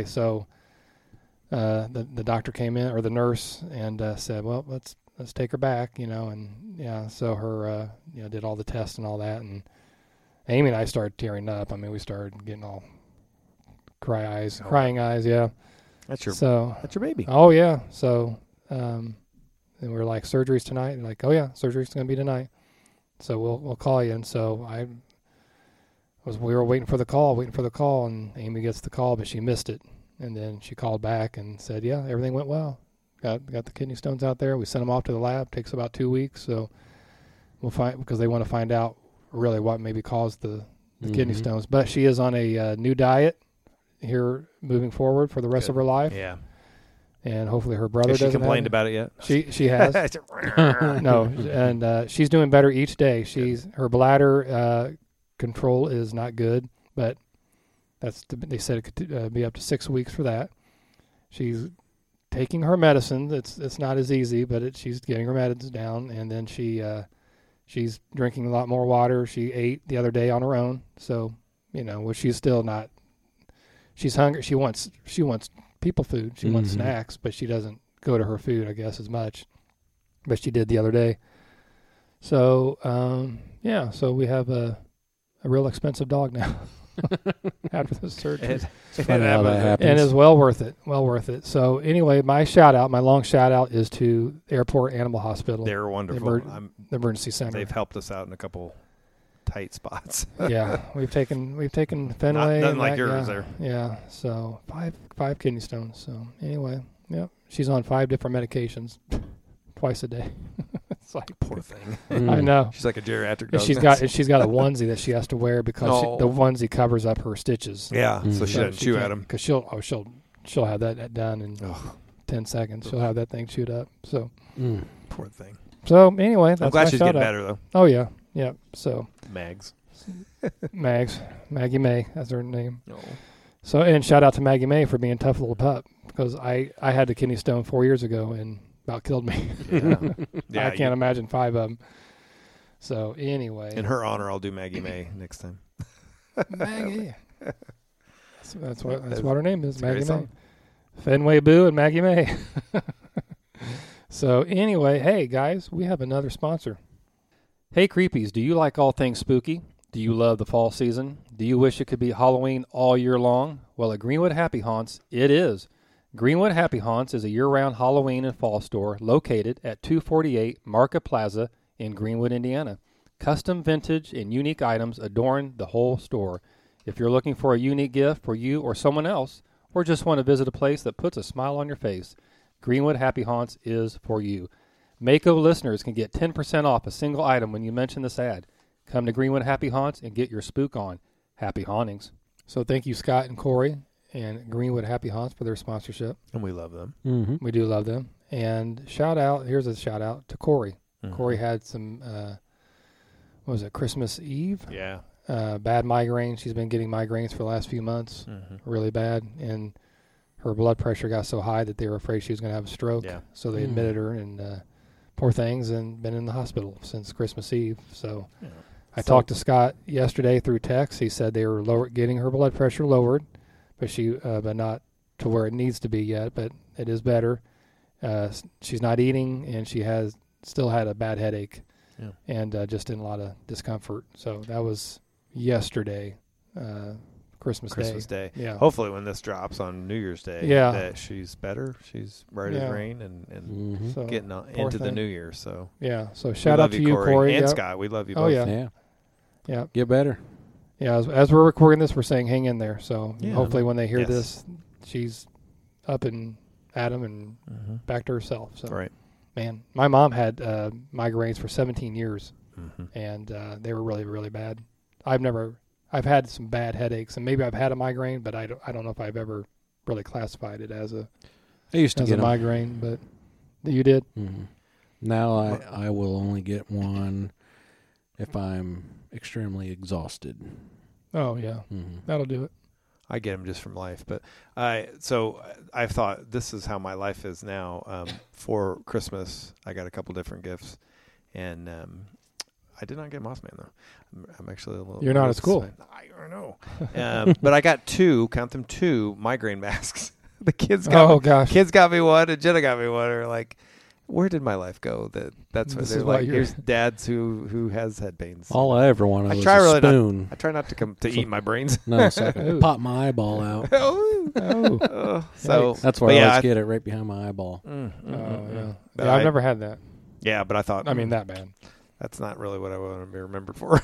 the doctor came in, or the nurse, and said, well, let's take her back, so her, did all the tests and all that. And Amy and I started tearing up. I mean, we started getting all crying eyes. Yeah. That's your baby. Oh yeah. So, and we were like, surgery's tonight. And like, oh yeah, surgery's going to be tonight. So we'll call you. And so we were waiting for the call, and Amy gets the call, but she missed it. And then she called back and said, yeah, everything went well. Got the kidney stones out there. We sent them off to the lab. Takes about 2 weeks. So we'll find, because they want to find out really what maybe caused the kidney stones. But she is on a new diet here moving forward for the rest of her life. Yeah. And hopefully her brother doesn't. Has she complained about it yet? She has. No, and she's doing better each day. Her bladder control is not good, but they said it could be up to 6 weeks for that. She's taking her medicine. It's not as easy, but she's getting her medicines down, and then she's drinking a lot more water. She ate the other day on her own, so she's still not. She's hungry. She wants people food. She wants snacks, but she doesn't go to her food, I guess, as much. But she did the other day. So, so we have a real expensive dog now after the surgery. And it's well worth it. Well worth it. So anyway, my long shout out is to Airport Animal Hospital. They're wonderful. The emergency center. They've helped us out in a couple tight spots. Yeah, we've taken Fenway. Nothing like yours there. Yeah, so five kidney stones. So anyway, she's on 5 different medications twice a day. It's like, poor thing. I know. She's like a geriatric dog. She's got a onesie that she has to wear because the onesie covers up her stitches. Yeah, so she doesn't chew at them. Because she'll have that done in 10 seconds. She'll have that thing chewed up. So poor thing. So anyway, that's I'm glad she's getting out. better though. Oh yeah. Yeah, so Maggie May, that's her name. Oh. So, and shout out to Maggie May for being a tough little pup, because I had the kidney stone 4 years ago and about killed me. Yeah. I can't imagine 5 of them. So anyway, in her honor, I'll do Maggie May next time. Maggie, that's what her name is, Maggie May. Fenway Boo and Maggie May. So anyway, hey guys, we have another sponsor. Hey Creepies, do you like all things spooky? Do you love the fall season? Do you wish it could be Halloween all year long? Well, at Greenwood Happy Haunts, it is. Greenwood Happy Haunts is a year-round Halloween and fall store located at 248 Market Plaza in Greenwood, Indiana. Custom vintage and unique items adorn the whole store. If you're looking for a unique gift for you or someone else, or just want to visit a place that puts a smile on your face, Greenwood Happy Haunts is for you. Mako listeners can get 10% off a single item when you mention this ad. Come to Greenwood Happy Haunts and get your spook on. Happy hauntings. So thank you, Scott and Corey and Greenwood Happy Haunts, for their sponsorship. And we love them. Mm-hmm. We do love them. And here's a shout out to Corey. Mm-hmm. Corey had some, Christmas Eve? Yeah. Bad migraines. She's been getting migraines for the last few months. Really bad. And her blood pressure got so high that they were afraid she was going to have a stroke. Yeah. So they admitted her, and poor things, and been in the hospital since Christmas Eve. So I talked to Scott yesterday through text. He said they were getting her blood pressure lowered, but not to where it needs to be yet, but it is better. She's not eating, and she still had a bad headache, and just in a lot of discomfort. So that was yesterday, Christmas Day. Yeah. Hopefully, when this drops on New Year's Day, that she's better. She's right as rain and so, getting into the new year. So So shout out to you, Corey, and Scott. We love you both. Oh yeah. Get better. Yeah, as we're recording this, we're saying hang in there. So hopefully when they hear Yes. this, she's up and at 'em and back to herself. So, right. Man, my mom had migraines for 17 years, and they were really, really bad. I've had some bad headaches, and maybe I've had a migraine, but I don't know if I've ever really classified it as I used to get a migraine. But you did? Mm-hmm. Now I will only get one if I'm extremely exhausted. Oh yeah, that'll do it. I get them just from life, but I've thought this is how my life is now. For Christmas, I got a couple different gifts, and I did not get Mothman though. I'm actually a little. You're not at school. I don't know, but I got two migraine masks. The kids got kids got me one, and Jenna got me one. Or like, where did my life go? That's what they're like. Here's dads who has head pains. All I ever wanted was a spoon. I try not to eat my brains. No, so I can pop my eyeball out. So that's where I always get it, right behind my eyeball. I've never had that. Yeah, but I thought. I mean, that bad. That's not really what I want to be remembered for.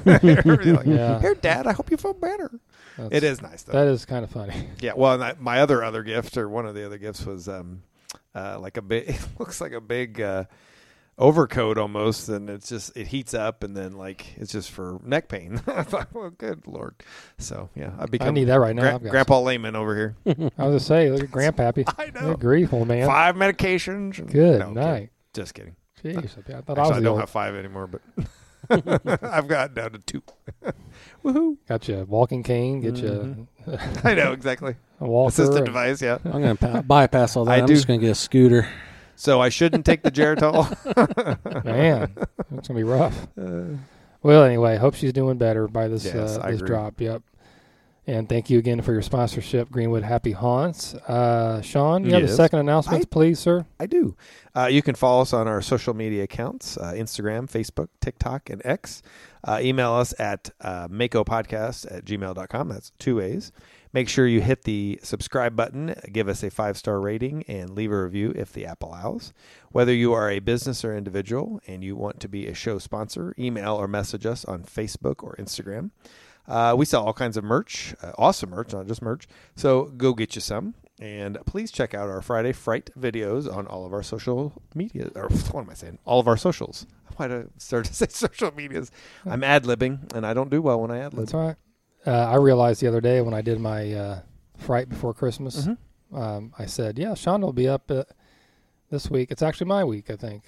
Here, Dad, I hope you feel better. It is nice, though. That is kind of funny. Yeah, well, my other gift, or one of the other gifts, was like a big, it looks like a big overcoat almost, and it heats up, and then like it's just for neck pain. I thought, well, good Lord. So, yeah, I need that right now. Grandpa Layman over here. I was going to say, look at Grandpappy. I know. Good grief, old man. 5 medications. Good night. Okay. Just kidding. Jeez, I thought I don't have 5 anymore, but I've gotten down to 2. Woohoo! Got you a walking cane. Get you. I know exactly. A walker. Assisted device. Yeah. I'm going to bypass all that. I'm just going to get a scooter. So I shouldn't take the Geritol. Man, it's gonna be rough. Well, anyway, hope she's doing better by this this drop. Yep. And thank you again for your sponsorship, Greenwood Happy Haunts. Sean, you have a second announcement, please, sir? I do. You can follow us on our social media accounts, Instagram, Facebook, TikTok, and X. Email us at makopodcast@gmail.com. That's 2 ways. Make sure you hit the subscribe button, give us a 5-star rating, and leave a review if the app allows. Whether you are a business or individual and you want to be a show sponsor, email or message us on Facebook or Instagram. We sell all kinds of merch, awesome merch, not just merch. So go get you some. And please check out our Friday Fright videos on all of our social media. Or what am I saying? All of our socials. I might have started to say social medias. I'm ad-libbing, and I don't do well when I ad-lib. That's all right. I realized the other day when I did my Fright before Christmas, I said, yeah, Sean will be up this week. It's actually my week, I think.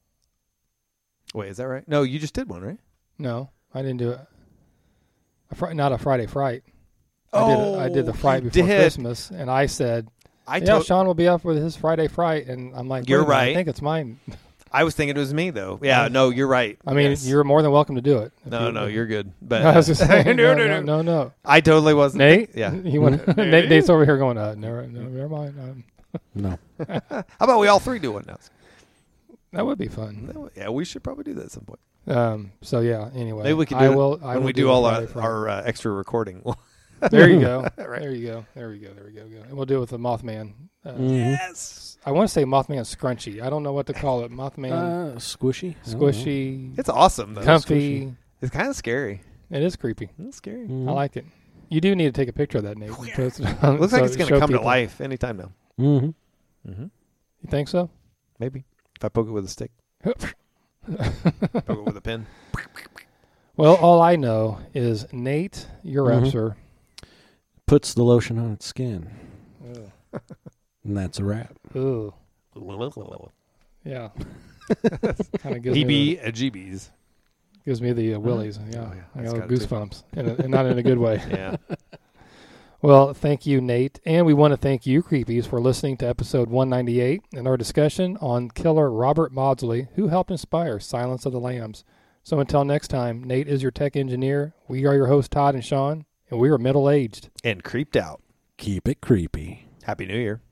Wait, is that right? No, you just did one, right? No, I didn't do it. Not a Friday Fright. Oh, I did the Fright before Christmas, and I said, Sean will be up with his Friday Fright, and I'm like, you're right. I think it's mine. I was thinking it was me, though. Yeah, no, you're right. I mean, you're more than welcome to do it. No, you're good. But I was just saying, no. I totally wasn't. Nate? Yeah. Nate's over here going, never mind. No. How about we all 3 do one now? That would be fun. Yeah, we should probably do that at some point. So, yeah, anyway. Maybe we can do it when we do all our extra recording. There you go. Right. There you go. And we'll do it with the Mothman. Yes. I want to say Mothman scrunchy. I don't know what to call it. Mothman. Squishy. It's awesome, though. Comfy. Squishy. It's kind of scary. It is creepy. It's scary. I like it. You do need to take a picture of that, Nate. Looks like it's going to come to life anytime now. You think so? Maybe. If I poke it with a stick. Poke it with a pin. Well, all I know is Nate, your Epser, puts the lotion on its skin. And that's a wrap. Ooh. Yeah. Kind of gives GBs. Gives me the willies. Yeah. Oh, yeah. I got goosebumps. And not in a good way. Yeah. Well, thank you, Nate. And we want to thank you, Creepies, for listening to episode 198 and our discussion on killer Robert Maudsley, who helped inspire Silence of the Lambs. So until next time, Nate is your tech engineer. We are your hosts, Todd and Sean, and we are middle-aged. And creeped out. Keep it creepy. Happy New Year.